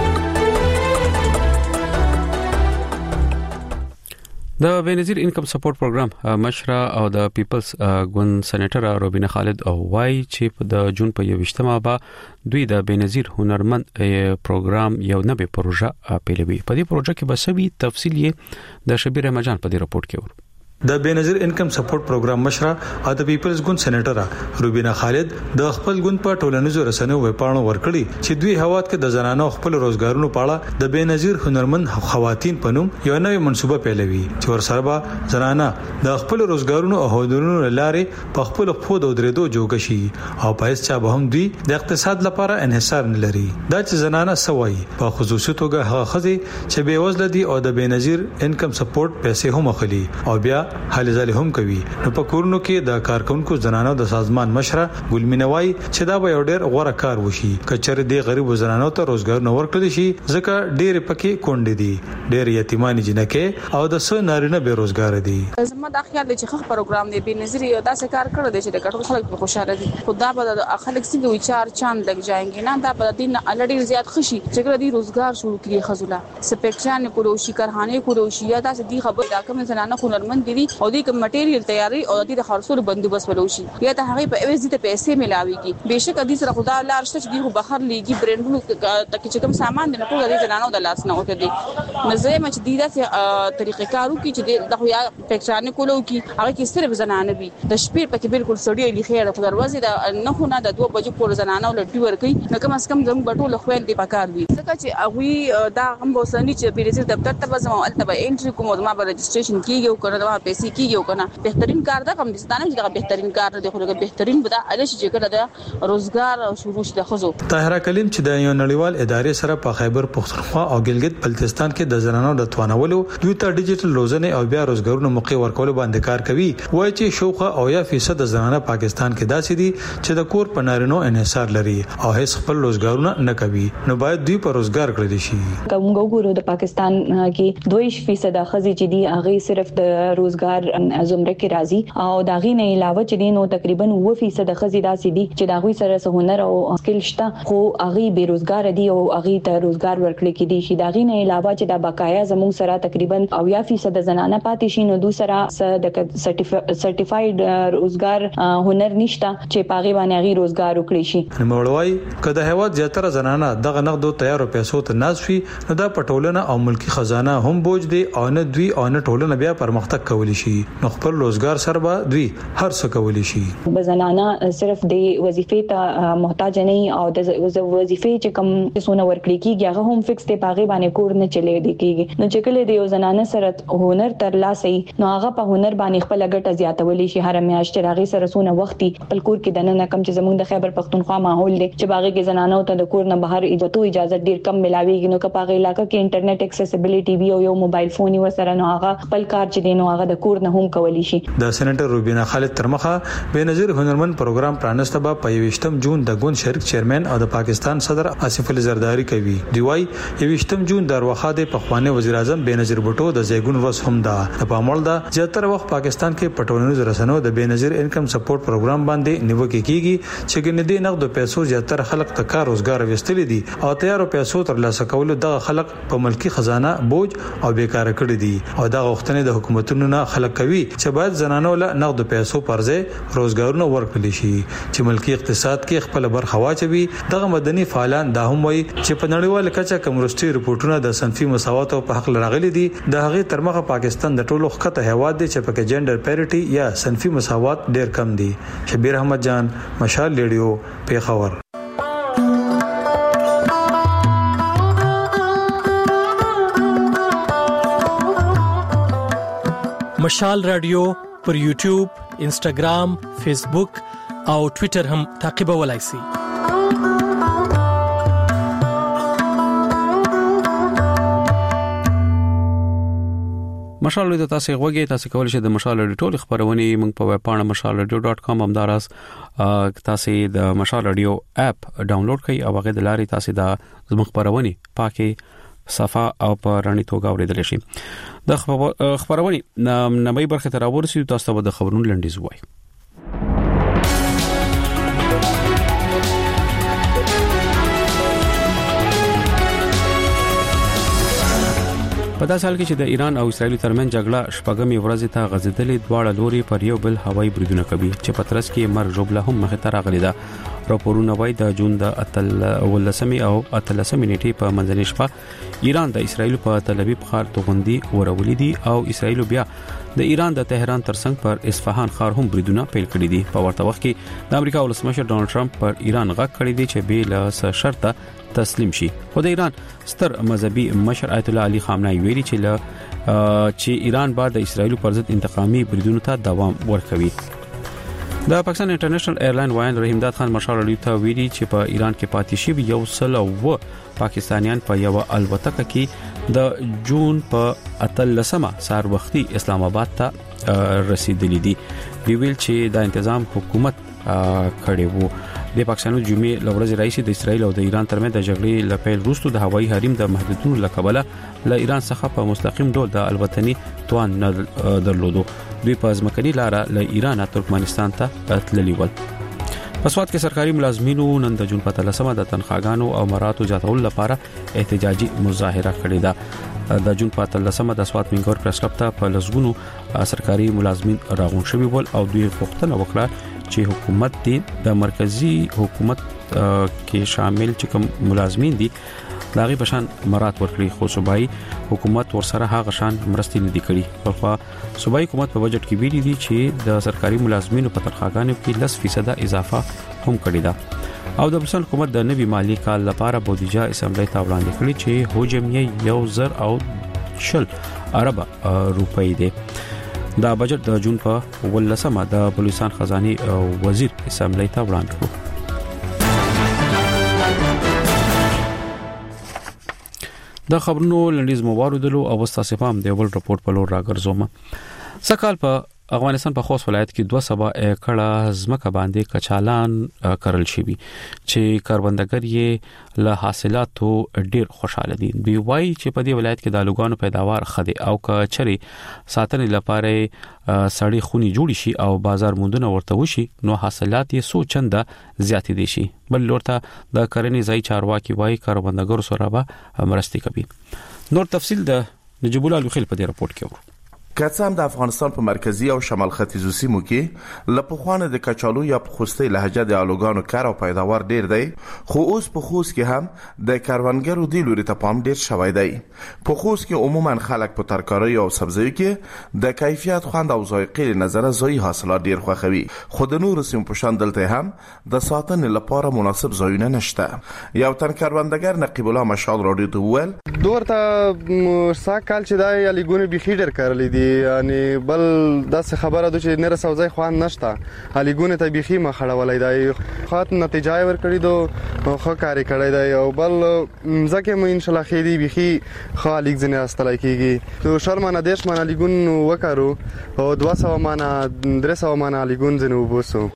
د بینظیر انکم سپورټ پروګرام مشره او د پیپلز ګوند سېنیټر روبینه خالد او وايي چې د جون په یوشتمه به دوی د بینظیر هنرمند پروګرام یو نوې پروژه پیلوي. په دې پروژه کې به سوي تفصیل یې د شبیر رمضان په دې رپورت کې ور. د بینظیر انکم سپورټ پروګرام مشره او د پیپلز ګوند سېنیټر روبینه خالد د خپل ګوند په ټولنیزو رسنیو وپاڼو ورکړي چې دوی هواد کې د زنانو خپل روزګارونو په اړه د بینظیر هنرمند خواتین په نوم یو نوې منصوبه پیلوي چې ورسره به زنانه د خپل روزګارونو او هنرونو لارې په خپل خود او درېدو جوړ شي او په هیڅ چا به هم دوی د اقتصاد لپاره انحصار نه لري. دا چې زنانه سوي په خصوصي توګه هغه خزي چې بے وزله دي او د بینظیر انکم سپورټ پیسې هم اخلي او بیا حل ځل هم کوي. نو په کورونو کې د کارکونکو زنانو د سازمان مشره ګلمینوای چې دا به یو ډېر غوړه کار وشي کچره د غریب زنانو ته روزګار نو ورکړي شي ځکه ډېر پکې کونډې دي، ډېر یتیمانی جنکه او د سو نارینه به روزګار دي. زما د خیال چې خخ پروګرام دی بنظیر یو داسې کار کړی دی چې د ټول خلک په خوشاله دي. خدا به د خلک څنګه وچار چاند لګ جاينګي نه دا به دین الډی زیات خشي چې ګر دي روزګار شروع کړي خزولا سپیکشن کولوشي کارخانه کولوشي یا داسې دی خبر دا کوم زنانه هنرمند دي او د کوم مټیریل تیاری او د خرڅولو بندوبست ولوشي یا ته هغه په ایوز دي پیسې ملاويږي. بهشکه د سره خدا لار شته چې دی بهر لګي برندونو ته چې کوم سامان د ټول د زنانو د لاس نه وته دي مزه مچ دي داسې طریقې کارو کې چې د خو یا پکشان کولو کې هغه کې صرف زنانه وي د شپې پکې بالکل سړی لخيره په دروازه د نه خو نه د دوه بجو پور زنانه لټي ورکي نو کوم اس کم زموږ بټول خويل دي پکار وي ځکه چې هغه دا هم وسني چې بریزر دفتر ته بزما الته به انټری کوم ما به رجسټریشن کیږي او کنه دا پیسې کیږي او کنه بهترین کار دا کوم دستانه چې دا بهترین کار دی خو دا بهترین بدا الش چې کړه دا روزګار او شروع شته خزو. طاهره کلیم چې د یو نړیوال ادارې سره په خیبر پختونخوا او ګلګت بلتستان کې د زنانو د توانولو دوی ته ډیجیټل روزنه او بیا روزګارونو موقع ورکول باندې کار کوي. وایي چې شوخه او یا فیصد د زنانه پاکستان کې داسې دي چې د کور په نارینو انحصار لري او هیڅ خپل روزګارونه نه کوي نو باید دوی په روزګار کړی شي. کوم وګورو د پاکستان کې دوه فیصد خزي چې دي هغه صرف د روزګار زمره کې راځي او دا غي نه علاوه چې دي نو تقریبا اوه فیصد خزي داسې دي چې دا غوي سره هنر او سکل شته خو هغه بیروزګار دي او هغه ته روزګار ورکړي کې دي شي. دا غي نه علاوه چې دا بقایا زموږ سره تقریبا او یا فیصد زنانه پاتې شي نو دوسرا د سرټیفاید روزګار هنر نشته چې پاغي باندې غي روزګار وکړي شي. نوموړی کله هیواد زیاتره زنانه دغه نقدو تیارو پیسو ته ناسوي نو دا پټولنه او ملکی خزانه هم بوج دي او نه دوی او نه ټولنه بیا پرمختګ کولی شي نو خپل روزګار سره به دوی هر څه کولی شي. زنانه صرف د وظیفې ته محتاج نه او د وظیفې چې کوم څونه ورکړي کیږي هغه هم فکس ته پاغي باندې کور نه چلے دی کیږي نو چې کله د یو زنانه سره هنر تر لاسه نو هغه په هنر باندې خپل ګټه زیاتولی شي. هر میاشت راغي سره سونه وختي خپل کور کې د نن کم چې زموږ د خیبر پختونخوا ماحول دی چې باغې کې زنانو ته د کور نه بهر اجازه اجازه ډیر کم ملاويږي نو که پاغي علاقې کې انټرنیټ accessibility وي او یو موبایل فون یې وسره نو هغه خپل کار چې دینو هغه د کور نه هم کولی شي. د سېنیټر روبینه خالد ترمخه بنظیر هنرمند پروګرام پرانسته به په یوشتم جون د ګوند شریک چیرمن او د پاکستان صدر آصف علي زرداری کوي. دیوای یوشتم جون دروخه د پخوانی وزیر اعظم بنظیر بوټو د زیګون ورځ هم ده. په عمل دا زیاتره وخت پاکستان کې پټولنیز رسنیو د بنظیر انکم سپورټ پروګرام باندې نیوکه کیږي چې ګنې د نقد پیسو زیاتره خلک ته کار روزګار وستلې دي او تیارو پیسو پیسو تر لاسه کولو د خلک په ملکی خزانه بوج او بیکاره کړی دي او دا غوښتنه د حکومتونو نه خلک کوي چې باید زنانو له نقد پیسو پرځه روزګارونه ورکړي شي چې ملکی اقتصاد کې خپل برخه واچوي. دغه مدني فعالان دا هم وایي چې په نړیواله کچه کومرستي رپورټونه د صنفي مساوات په حق لراغلي دي. د هغې ترمخه پاکستان د ټولو ښکته هیواد دی چې پکې جندر پیریټي یا صنفي مساوات ډیر کم دي. شبیر احمد جان، مشال ریډیو، پیښور. مشال رادیو پر یوټیوب، انسټاګرام، فیسبوک او ټوئیټر هم تعقیبولای شئ. مشال رادیو تاسو غوږی تاسو کولی شئ د مشال رادیو ټول خبرونه موږ په ویب پاڼه مشال رادیو ډاټ کام همداراز تاسو د مشال رادیو اپ ډاونلوډ کړئ او هغه د لارې تاسو د زموږ خبرونه پاکي صفه او په رڼی توګه اوریدل شي. د خبرونه نمبر برخه تر اورسي تاسو ته د خبرونو لنډیز وای. په داسې حال کې چې د ایران او اسرایل ترمنځ جګړه شپږمې ورځ ته غځېدلې، دواړه لوري پر یو بل هوایي بریدونه کوي چې په ترڅ کې مرګ ژوبله هم مخه ته راغلي ده. راپورونه وايي د جون د اتل ولسمې او اتلسمې نیټې په منځنۍ شپه ایران د اسرایل په تل ابیب ښار توغندي ورولې دي او اسرایل بیا د ایران د تهران ترڅنګ پر اصفهان ښار هم بریدونه پیل کړي دي. په ورته وخت کې د امریکا ولسمشر ډونالد ټرمپ پر ایران غږ کړی دی چې به له شرطه تسلیم شي. خو د ایران ستر مذهبي مشر آیت الله علي خامنه‌ای ویلي چې له چې ایران بعد د اسرایل پر ضد انتقامي بریدونو ته دوام ورکوي. د پاکستان انټرنیشنل ایرلاین وایند رحیم داد خان مشال علی ته ویلي چې په ایران کې پاتې شوی یو سل او پاکستانیان په یو الوتکه کې د جون په اتلسمه سار وختي اسلام آباد ته رسیدلی دي. دی ویل چې د تنظیم حکومت کړي وو. د پاکستان جمعې لورځ رئیس د اسرایل او د ایران ترمنځ د جګړې لپاره وروسته د هوایي حریم د محدودیتونو لکبله له ایران څخه په مستقیم ډول د الوتنې توان نه درلودو. دوی په ځمکني لار له ایران ترکمنستان ته تللی ول. په سواد کې سرکاري ملازمینو نن د جون په تلسمه د تنخواګانو او مراتو زیاتولو لپاره احتجاجي مظاهره کړې ده. د جون په تلسمه د سواد منګور پریس کلب ته په لسګونو سرکاري ملازمین راغون شوي ول او دوی غوښتنه وکړه چې حکومت دې د مرکزی حکومت کې شامل چې کوم ملازمین دي داغي بشان مرات ورکړي، خو صوبایي حکومت ورسره هغه شان مرستې نه دي کړې. په خوا صوبایي حکومت په بجټ کې ویلي دي چې د سرکاري ملازمینو په تنخواګانو کې لس فیصد اضافه هم کړې ده او د بلسن حکومت د نوي مالی کال لپاره بودیجه اسمبلی ته وړاندې کړې چې حجم یې یو زر او شل ارب روپۍ دی. دا بجټ د جون په ولسمه د بلوچستان خزاني وزیر اسمبلی ته وړاندې کړ. د خبرونو لنډیز موارو دلو او تاسو هم د ول رپورت په لور راګرځوم. سکهال په افغانستان په خوست ولایت کې دوه سبا ایکړه ځمکه باندې کچالان کرل شوی چې کاربندګر یې له حاصلاتو ډیر خوشاله دي. دوی وایي چې په دې ولایت کې د الوګانو پیداوار خدي او کچري ساتنې لپاره سړی خوني جوړ شي او بازار موندنه ورته وشي نو حاصلات یې سو چنده زیات دي شي. بل لورته د کرنې ځای چارواکي وایي کاربندګر سره به مرستې کوي. نور تفصیل د نجیب الله لوخیل په دې رپورت کې ورو. کڅام د افغانستان په مرکزی او شمال ختیځو سیمو کې لپخوانه د کچالو یا خوستي لهجه د الوګانو کار او پیداوار ډیر دی، خو اوس په خوست کې هم د کاروانګرو دی لوري ته پام ډیر شوی دی. په خوست کې عموما خلک په ترکاري او سبزیو کې د کیفیت خوند او ذایقې نظر ځای حاصلات ډیر خوښوي، خو د نور سیمو په شان دلته هم د ساتنې لپاره مناسب ځایونه نشته. یو تن کاروانګر نقیب الله مشال راډیو ته وویل دورته ساکال چې دا یالګونی بخیر ډیر کارلې دي، یعنی بل داسې خبره ده چې نره سوځي خوان نشته، هلیګونه ته بيخي ما خړولای دی، خاط نتیجه ور کړی دو خو کاری کړی دی او بل ځکه مې ان شاء الله خېدی بيخي خالق زنه استلای کیږي. تو شرمانه دیش مانه لیګون وکړو او دوه سو مانه درې سو مانه لیګون زنه وبوسو.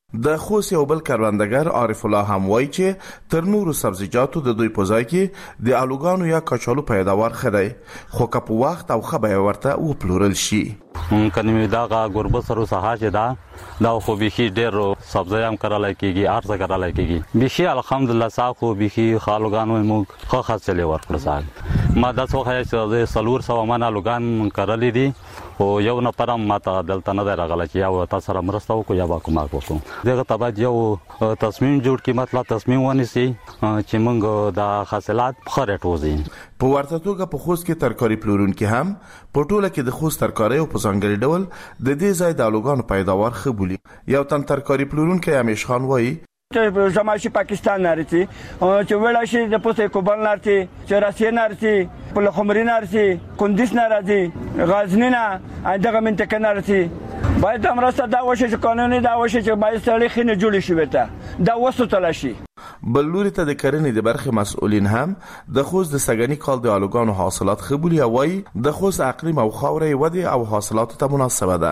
د خوست یو بل کروندګر عارف الله هم وایي چې تر نورو سبزیجاتو د دوی په ځای کې د الوګانو یا کچالو پیداوار ښه دی خو که په وخت او ښه بیه ورته وپلورل شي. کنه مې دا ګوربه سره سها چې دا دا خو بيخي ډېر سبزی هم کرالای کیږي ارزه کرالای کیږي بيخي الحمدلله ساخو بيخي خالوګانو موږ خو خاصله ورکړل ساګ ما د څو خیا چې سلور سو مانه لوګان کرالې دي او یو نه پرم ماته دلته نه راغله چې یو تاسو سره مرسته وکړو یا با کومه وکړو دغه تبع یو تصمیم جوړ کی مطلب تصمیم ونیسي چې موږ د حاصلات خره ټوزي. په ورته توګه په خوست کې ترکاري پلورونکي هم په ټوله کې د خوست ترکاري او په ځانګړي ډول د دې ځای د الوګانو پیداوار ښه بولي. یو تن ترکاري پلورونکی امیش خان وایي چې زماشي پاکستان نارسي چې ولا شي د پوسې کوبل نارسي چې راسي نارسي په لخمري نارسي کندیس نارسي غزنی نه دغه منطقه نارسي باید امرسته دا وشي چې قانوني دا وشي چې باید سړی خینه جوړ شي وته دا وسو تلاشي. بل لوري ته د کرنې د برخې مسؤلین هم د خوست د سګنی کال د الوګانو حاصلات خبولي وایي د خوست اقلیم او خاورې ودی او حاصلاتو ته مناسبه ده.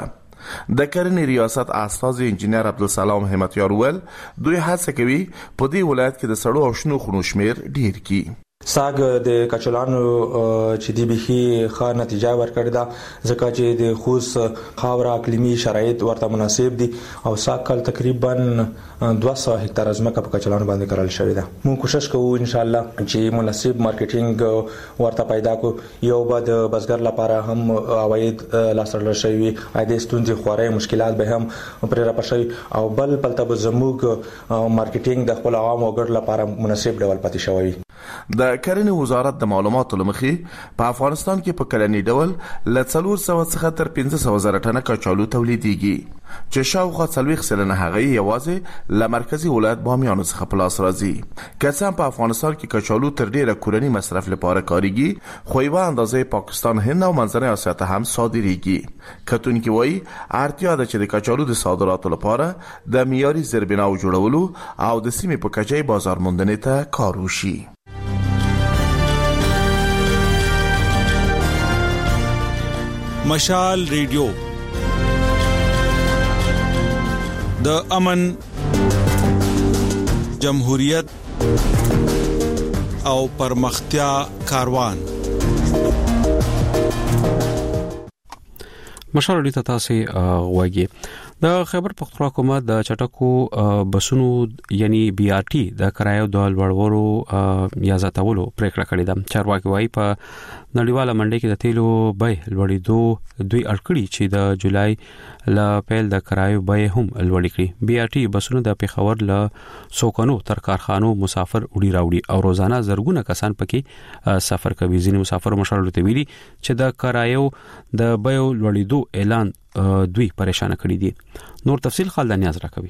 د کرنې ریاست استاذ انجنیر عبدالسلام همتیار ول دوی هڅه کوي په دې ولایت کې د سړو او شنو خونو شمیر ډیر کی. ساګ د کچالانو چې دی به ښه نتیجه ورکړی دا ځکه چې د خوست خاور اقلیمي شرایط ورته مناسب دي او ساګ کال تقریبا دوه سوه هکتار ځمکه په کچالانو باندې کرل شوې ده. موږ کوشش کوو ان شاء الله چې مناسب مارکیټینګ ورته پیدا کو یو بعد بزګر لپاره هم عواید لاسره شوي اېد ستونزې خوري مشکلات به هم پر را پښي او بل بل ته زموږ مارکیټینګ د خپل عوام وګړو لپاره مناسب ډول پاتې شوی. د کرنې وزارت د معلوماتو لمخې په افغانستان کې په کلنی ډول ل څلور سوه څخه تر پنځه سوه زره ټنه کچالو تولیدېږي چې شاوخوا څلوېښت سلنه هغه یوازې له مرکزي ولایت بامیانو څخه په لاس راځي. که څه هم په افغانستان کې کچالو تر ډیره کورني مصرف لپاره کاریږي خو یوه اندازې پاکستان هند او منځنۍ اسیا ته هم صادریږي. کتونکي وایي اړتیا ده چې د کچالو د صادراتو لپاره د معیاري زیربناو جوړولو او د سیمې په کچه بازار موندنې ته کار وشي. مشال ریډیو د امن جمهوریت او پرمختیا کاروان. مشال ریډیو ته تاسو غواړئ د خیبر پختونخوا حکومت د چټکو بسونو یعنی بي ار ټي د کرایو د لوړورو یا زیاتولو پریکړه کړې ده. چارواکي وايي په نړیواله منډي کې د تیلو بیه لوړېدو دوی اړکړي چې د جولای ل پیل د کرایو بیه هم لوړې کړي. بي ار ټي بسونو د پیښور ل سوکانو تر کارخانو مسافر وړي راوړي او روزانه زرګونه کسان پکې سفر کوي. ځینې مسافر مشال ته ویلي چې د کرایو د بیه لوړېدو اعلان دوی پریشان کړي دي. نور تفصیل خالد نیاز راکوي.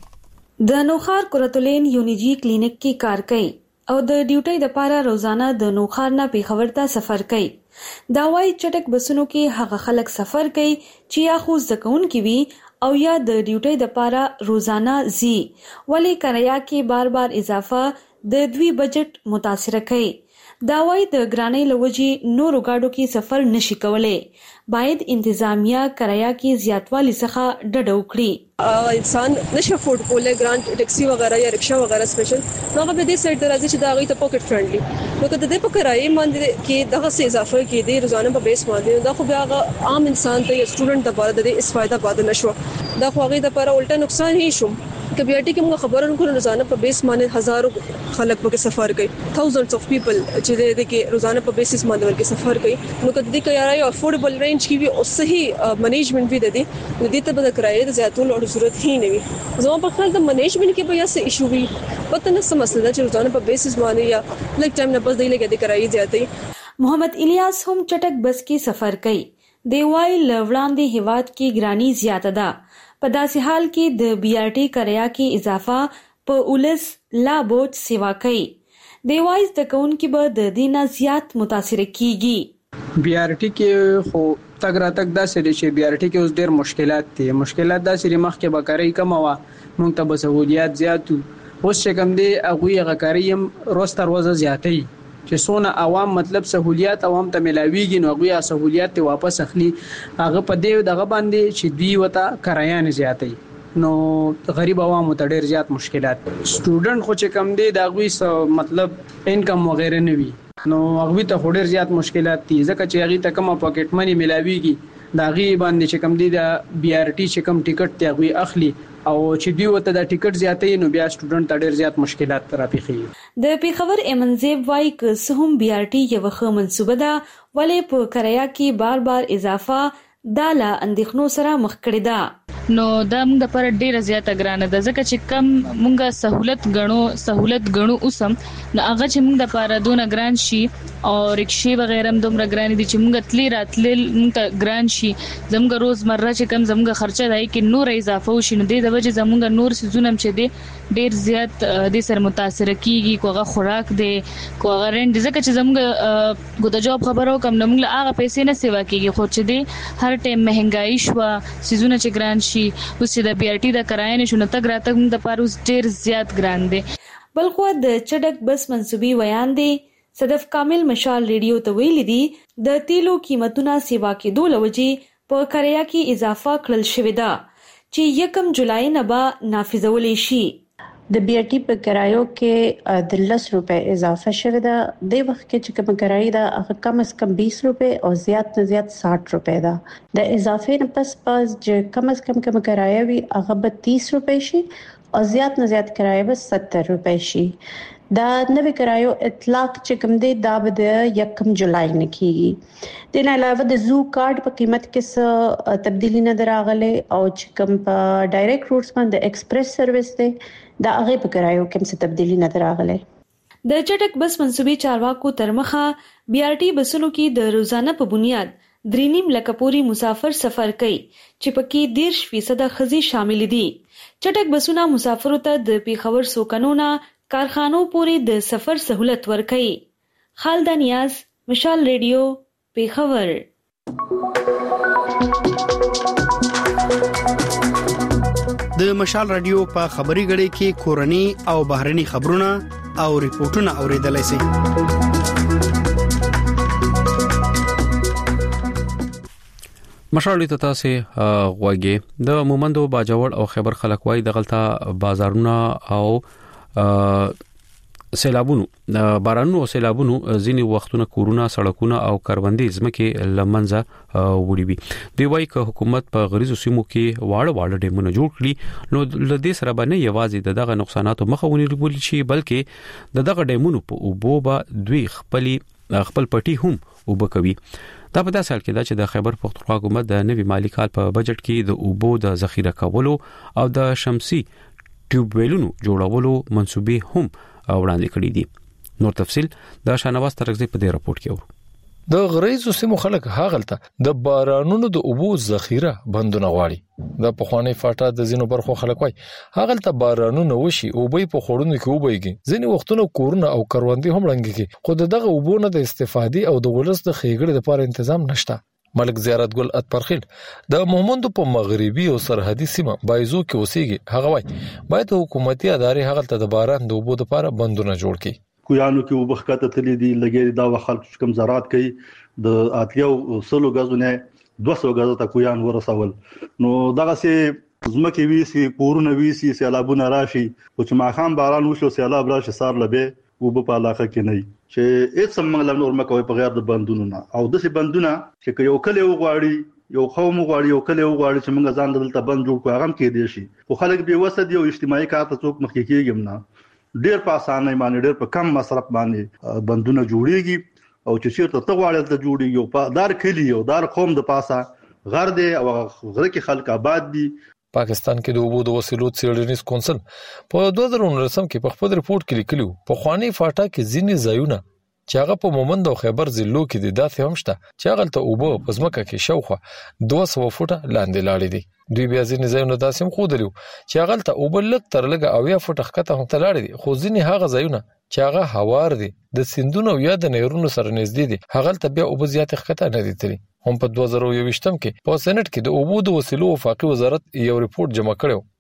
د نوخار کورتولین یونیجی کلینیک کې کار کوي او د ډیوټي د پاره روزانه د نوخار نه پیښور ته سفر کوي. دا وايي چټک بسونو کې هغه خلک سفر کوي چې یا خو ځکون کې وي او یا د ډیوټي د پاره روزانه زی ولی کریا کې بار بار اضافه د دوی بجټ متاثر کوي. دا وايي د ګرانۍ لوجي نورو گاډو کې سفر نشي کولای. باید انتظامیه کرایه کې زیاتوالی څخه ډډه وکړي. انسان نشه افورد کولای ګرانټ ټیکسي وغیرہ یا رکشا وغیرہ سپیشل نو په دې سایت درازي چې دا غي ته پاکټ فرندلی نو کله دې په کرایه باندې کې دغه څه اضافه کې دې روزانه په بیس باندې دا خو بیا عام انسان ته یا سټوډنټ لپاره د اس فائدہ پاد نشو دا خو غي د لپاره الټا نقصان هي شو. کبیاټي کې موږ خبرونه کوو روزانه په بیس باندې هزارو خلک په سفر کوي thousands of people چې د کې روزانه په بیسس باندې ورکه سفر کوي نو کله دې کې یاري افورډیبل رینج کې وي او صحیح منیجمنت وي د دې د دې ته به کرایه زیاتول او ضرورت هي نه وي. زموږ په خیال د منیجمنت کې به یا څه ایشو وي پته نه سم مسله چې روزانه په بیسس باندې یا لګ ټایم نه بس دی لګي د کرایه زیاتې. محمد الیاس هم چټک بس کې سفر کوي. دی وايي لوړاندې هیواد کې ګرانی زیاته ده. په داسې حال کې د بي ار ټي کرایه کې اضافه په اولس لا بوج سیوا کوي. دی وايي د کون کې به د دینه زیات متاثر کیږي. بي ار ټي کې خو تګ را تګ دا سړي چې بي ار ټي کې اوس ډېر مشکلات دي. مشکلات دا سړي مخ کې بکاري کم وا مونږ ته به سہولیات زیاتو اوس چې کم دي هغه غکاري هم روز تر ورځ زیاتې چې سونه عوام مطلب سہولیات عوام ته ملاويږي نو هغه سہولیات ته واپس اخلي هغه په دې دغه باندې چې دوی وته کرایان زیاتې نو غریب عوامو ته ډیر زیات مشکلات. سټوډنټ خو چې کم دی دا غوي مطلب انکم وغیرہ نه وي نو هغه ته ډیر زیات مشکلات دي ځکه چې هغه ته کومه پاکټ منی ملاويږي دا غي باندې چې کم دی دا بي ار ټي چې کم ټیکټ ته غوي اخلي او چې دی وته دا ټیکټ زیاتې نو بیا سټوډنټ ته ډیر زیات مشکلات راپیخي. د پیښور ایمنزیب وای ک سهم بي ار ټي یو ښه منسوبه ده ولې په کریا کې بار بار اضافه داله اندېښنو سره مخ کړی ده. نو دا موږ د پر ډیره زیاته ګرانه ده ځکه چې کم موږ سہولت غنو سہولت غنو اوسم نو هغه چې موږ د پر دونه ګران شي او رکشي وغیرہ هم دومره ګران دي چې موږ تلی راتل موږ ګران شي زموږ روزمره چې کم زموږ خرچه دی کې نور اضافه وشي نو د وجه زموږ نور سيزونه چې دي ډیر زیات د سر متاثر کیږي کوغه خوراک دی کوغه رند ځکه چې زموږ ګو د جواب خبرو کم نو موږ هغه پیسې نه سیوا کیږي خو چې دی هر ټیم مهنګای شو سيزونه چې ګران شي اوس د بي ار ټي د کرای نه شنو تک راته د پاروس ډیر زیات ګران دي. بلخو د چډک بس منسوبي ویان دي صدف کامل مشال ریډیو ته ویل دي د تیلو قیمتونه سیوا کې دوه لوجي په کریا کې اضافه کړل شوې ده چې یکم جولای نه به نافذول شي. د بي ار ټي په کرایو کې د لس روپے اضافه شوه ده د وخت کې چې کوم کرایي ده هغه کم از کم بیس روپے او زیات نه زیات ساठ روپے ده. د اضافه نه پس پس چې کم از کم کوم کرایه وي هغه به تیس روپے شي او زیات نه زیات کرایه به ستر روپے شي. دا نوې کرایو اطلاق چې کوم دی دا به د یکم جولای نه کیږي. د نه علاوه د زو کارت په قیمت کې څه تبدیلی نه دراغله او چې کوم په ډایرکټ روټس باندې ایکسپریس سرویس دی دا هغه په کرایو کې څه تبدیلی نه دراغله. د چټک بس منسوبي چارواکو ترمخه بي ار ټي بسونو کې د روزانه په بنیاد درینیم لکه پوری مسافر سفر کوي چې پکې ډیر فیصد خزي شامل دي. چټک بسونه مسافرو ته د پیښور سوکنونه کارخانو پورې د سفر سہولت ورکړي. خالد نیاز مشال ریډیو پیښور. د مشال رادیو په خبري غړي کې کورني او بهرني خبرونه او ریپورتونه اوریدلای شئ. مشال ته تاسو غوږی د مومندو باجوړ او خیبر خلک وای د غلطه بازارونه او سیلابونو بارانونو او سیلابونو ځینی وختونه کورونه سړکونه او کروندې زمکه لمنځه وړي وي. دی وايي چې حکومت په غریزو سیمو کې واړه واړه ډیمونه جوړ کړي نو لدې سره باندې یوازې دغه نقصاناتو مخه ونیول شي بلکې دغه ډیمونو په اوبو به دوی خپل خپل پټي هم وبکوي. دا په داسې حال کې دا چې د خیبر پختونخوا حکومت د نوي مالی کال په بجټ کې د اوبو د ذخیره کولو او د شمسي ټیوب ویلونو جوړولو منسوبې هم وړاندې کړې دي. نور تفصيل د شانواز ترغزي په دې راپورټ کې و. د غریزو سیمو خلک هاغلته د بارانونو د اوبو ذخیره بندونه غواړي. د پخوانی فاټا د زینو برخو خلک وای هاغلته بارانونه وشي او به په خورونو کې وبېږي ځینې وختونه کورونه او کروندې هم لنګي خو دغه اوبو نه د استفادې او د ولس د خېګړې لپاره تنظیم نشته. ملک زیارت ګل اتپرخیل د مومندو په مغربي او سرحدي سیمه بایزو کې اوسېږي هغه وای باید حکومتي ادارې هغلته د باران د اوبو لپاره بندونه جوړ کړي. کویانو کې وبخته تللی دي لګي دا وخت کوم زراعت کوي د اتیاو سلو غازونه دوه سوه غازه تا کویان ورسول نو دغه سي زمکه ویسي کورونه ویسي سیلابونه راشي او چې ما خام باران وشو سیلاب راشي سار لبه او په علاقه کې نه چې هیڅ منګل نور مکوې په غیر د بندونو نه او د سي بندونه چې یو کله وغواړي یو قوم وغواړي یو کله وغواړي چې موږ ځان دلته بند جوړ کړو هغه کې دي شي خو خلک به وسد یو اجتماعي کار ته څوک مخکې کېږم نه ډېر په اسانه باندې ډېر په کم مصرف باندې بندونه جوړيږي او چې چیرته ته غواړې ته جوړيږي او په دار کلی او دار قوم د پاسه غر دي او غره کې خلک آباد دي. پاکستان کې د اوبو د وسیلو څېړنیز کونسل په دوه زره نولسم کې په خپل رپورت کې لیکلو په خواني فاټا کې ځینې ځایونه چې هغه په مومند او خیبر ضلعو کې د داسې هم شته چې هغه ته اوبو په ځمکه کې شاوخوا دوه سوه فوټه لاندې لاړې دي. دوی بیا ځینې ځایونه داسې هم ښودلي چې هغه ته اوبه لږ تر لږه اویا فوټه ښکته هم ته لاړې دي خو ځینې هغه ځایونه چې هغه هوار دي د سیندونو یا د نهرونو سره نږدې دي هغه ته بیا اوبه زیاتې ښکته نه دي تللي. هم په دوه زره یوویشتم کې په سېنات کې د اوبو د وسیلو وفاقي وزارت یو ریپورت جمع کړو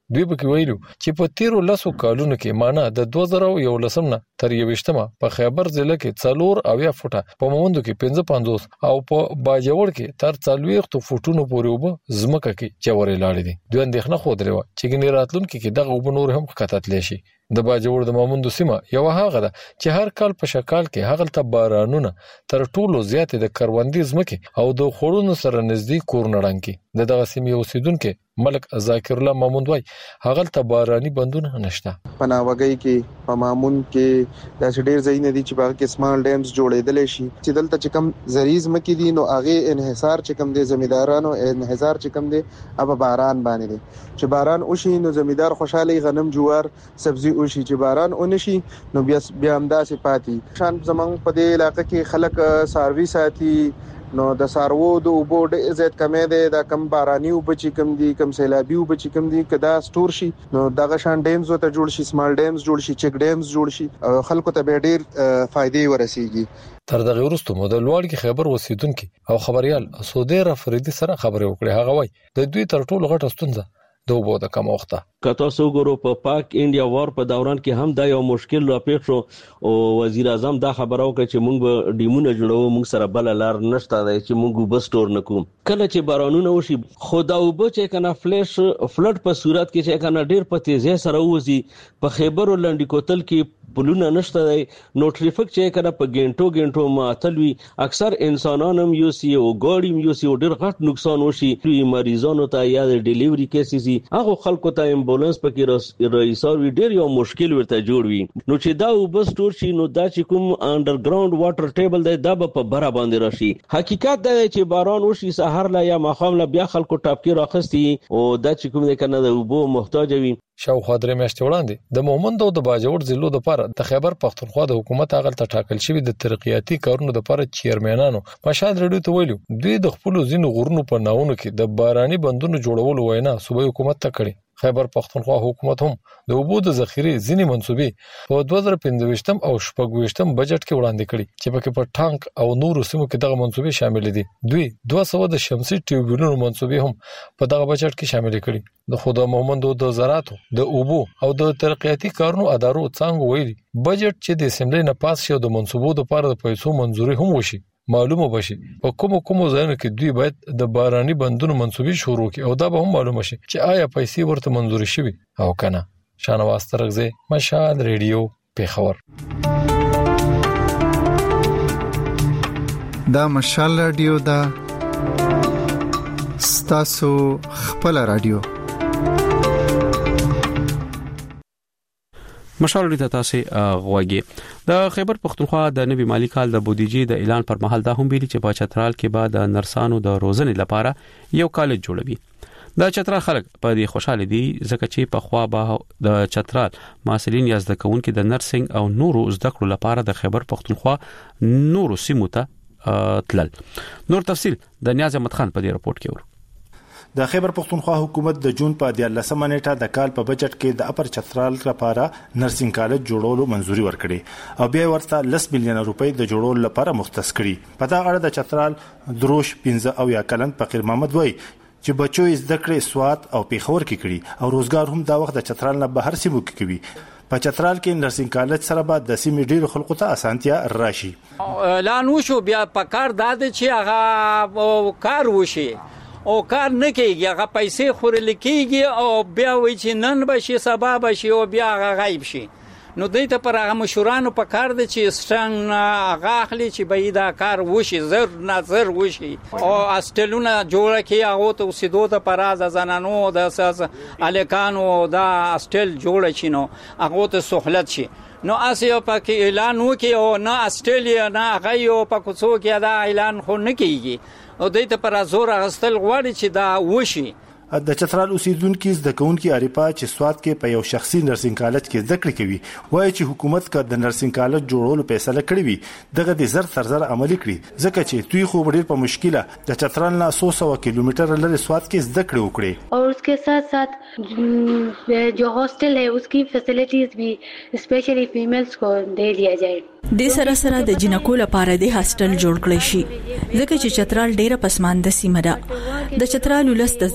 دوی به ویلو چې په تیرو لسو کالونو کې معنا د دوه زره یو لسم نه تر یوشتمه په خیبر ضلع کې څلور اویا فوټه په مومندو کې پنځه پنځوس او په باجوړ کې تر څلوېښت فوټونو پورې وب زمکه کې چورې لاړې دي. دوی اندېښنه خو درو چې ګنې راتلونکي کې دغه وب نور هم کتاتلی شي. د باجوړ د مومندو سیمه یو هغه ده چې هر کال په شکال کې هغه ته بارانونه تر ټولو زیات د کروندې زمکه او د خورونو سره نږدې کور نړنګي. د دغه سیمې اوسیدونکو ملک ذاکر الله محمود وای هغه ته باراني بندونه نشته. پناوګي کې په مامون کې د ډېر ځای نه دي چې باغ کې سمال ډیمز جوړېدل شي چې دلته چې کم زریز مکې دي نو هغه انحصار چې کم دي زمیدارانو انحصار چې کم دي اب باران باندې دي چې باران وشي نو زمیدار خوشاله غنم جوار سبزي وشي چې باران اونشي نو بیا بیا همداسې پاتې شان زمنګ په دې علاقې کې خلک ساروي ساتي نو د سارو د اوبو د عزت کمې ده د کم باراني او بچی کم دي کم سیلابي او بچی کم دي کدا سٹور شي نو دغه شان ډیمز ته جوړ شي سمال ډیمز جوړ شي چک ډیمز جوړ شي خلکو ته به ډیر فائدې ورسیږي. تر دغه وروسته مو د لوړ کې خبر وسیدونکو او خبريال سودیر افریدي سره خبرې وکړي. هغه وای د دوی تر ټولو غټه ستونزه د اوبو د کم وخته. کته سو ګورو په پاک انډیا وار په دوران کې هم دا یو مشکل را پیښ شو او وزیر اعظم دا خبره وکړه چې موږ به ډیمونه جوړو موږ سره بل لار نشته دی چې موږ به سٹور نکوم کله چې بارانونه وشي خدا اوبو چې کنه فلش فلډ په صورت کې چې کنه ډیر په تیزی سره وځي په خیبر ولندې کوتل کې پلونه نشته دی نو ټریفیک چې کنه په ګنټو ګنټو معطلوي اکثر انسانانم یو سی او ګاډیم یو سی ډیر غټ نقصان وشي مریضانو ته یا د ډیلیوري کیسز هغه خلکو ته امبولانس پکې رئیسار وی ډیر یو مشکل ورته جوړ وي نو چې دا وبس ټور شي نو دا چې کوم انډرګراوند واټر ټیبل دی دا په بره باندې راشي. حقیقت دا چې باران وشي سحر لا یا ماخام لا بیا خلکو ټاپکی راخستي او دا چې کوم دی کنه د وبو محتاج وي. شاوخوا درې میاشتې وړاندې د مومند او د باجوړ ضلعو لپاره د خیبر پښتونخوا د حکومت هغه ته ټاکل شوی د ترقیاتي کارونو لپاره چیرمنانو مشال رډیو ته ویلو دوی د خپل ځینو غرونو په ناونو کې د باراني بندونو جوړولو وینا صوبایي حکومت ته کړي. خیبر پښتونخوا حکومت هم د اوبو د ذخیرې ځینې منسوبې په دوه زره پنځه او شپږ بجټ کې وړاندې کړي چې پکې په ټانک او نورو سیمو کې دغه منسوبې شامل دي. دوی دوه سوه د شمسي ټیوبونو منسوبې هم په دغه بجټ کې شامل کړي. د خدا محمد د زراعت د اوبو او د ترقیاتي کارونو ادارو څنګه ویلي بجټ چې د اسمبلی نه پاس شو د منسوبو لپاره د پیسو منځوري هم وشي معلومه بشي په کوم کوم ځایونو کې دوی باید د باراني بندونو منسوبې شروع کړي او دا به هم معلومه شي چې آیا پیسې ورته منځوري شوي او کنه. شانواز ترغزه مشال ریډیو پیښور. دا مشال ریډیو دا ستاسو خپل ریډیو مشال ریډیو تاسو غوږی. د خیبر پښتونخوا د نوي مالی کال د بودیجې د اعلان پر مهال دا هم ویلي چې په چترال کې بعد د نرسانو د روزنې لپاره یو کالج جوړوي. د چترال خلک په دې خوشاله دي ځکه چې په خوا به د چترال محصلین یا زده کوونکي د نرسنګ او نورو زده کړو لپاره د خیبر پښتونخوا نورو سیمو ته تلل. نور تفصيل د نیاز احمد خان په دې رپورت کې ور. د خیبر پښتونخوا حکومت د جون په دیارلسمه نیټه د کال په بجټ کې د اپر چترال لپاره نرسنګ کالج جوړولو منځوري ورکړي او بیا ورته لس میلیون روپۍ د جوړولو لپاره مختص کړي. په دا اړه د چترال دروش پنځه او یا کلن فقیر محمد وای چې بچو زده کړې سوات او پیښور کې کړي او روزګار هم دا وخت د چترال نه بهر سیمو کې کوي. په چترال کې نرسنګ کالج سره بعد د سیمې ډیرو خلکو ته اسانتیا راشي. اعلان وشو بیا په کار داد چې هغه کار وشي او کار نه کیږي هغه پیسې خورل کیږي او بیا وای چې نن بشي سبا بشي او بیا هغه غایب شي. نو دې ته پر هغه مشورانو په کار دي چې ستنګ هغه اخلي چې به دا کار وشي زر نه زر وشي او استلونه جوړه کی هغه ته وسیدو ته پراز زنانو د اساس الکانو دا استل جوړه شي نو هغه ته سہولت شي. نو اسیا پکې اعلان وکي او نه استرالیا نه غيو په کوڅو کې دا اعلان خو نه کیږي او دې ته پر زور غستل غواړي چې دا وشي. د چترال اوسیدونکو زده کوونکي اړیپا چې سواد کې په یو شخصي نرسنګ کالج کې زده کړې کوي وایي چې حکومت کا د نرسنګ کالج جوړولو فیصله کړې وي دغه د زر تر زر عملي کړي ځکه چې دوی خو ډېر په مشکله د چترال نه سو سو کیلومتر لري سواد کې زده کړې وکړي اور उसके साथ साथ जो हॉस्टल है उसकी फैसिलिटीज भी स्पेशली फीमेल्स को दे दिया जाए. د سره سره د جنکو لپاره د هاستل جوړ کړی شي ځکه چې چترال ډیره پسمانده سیمه ده. د چترال ولس د زده کړو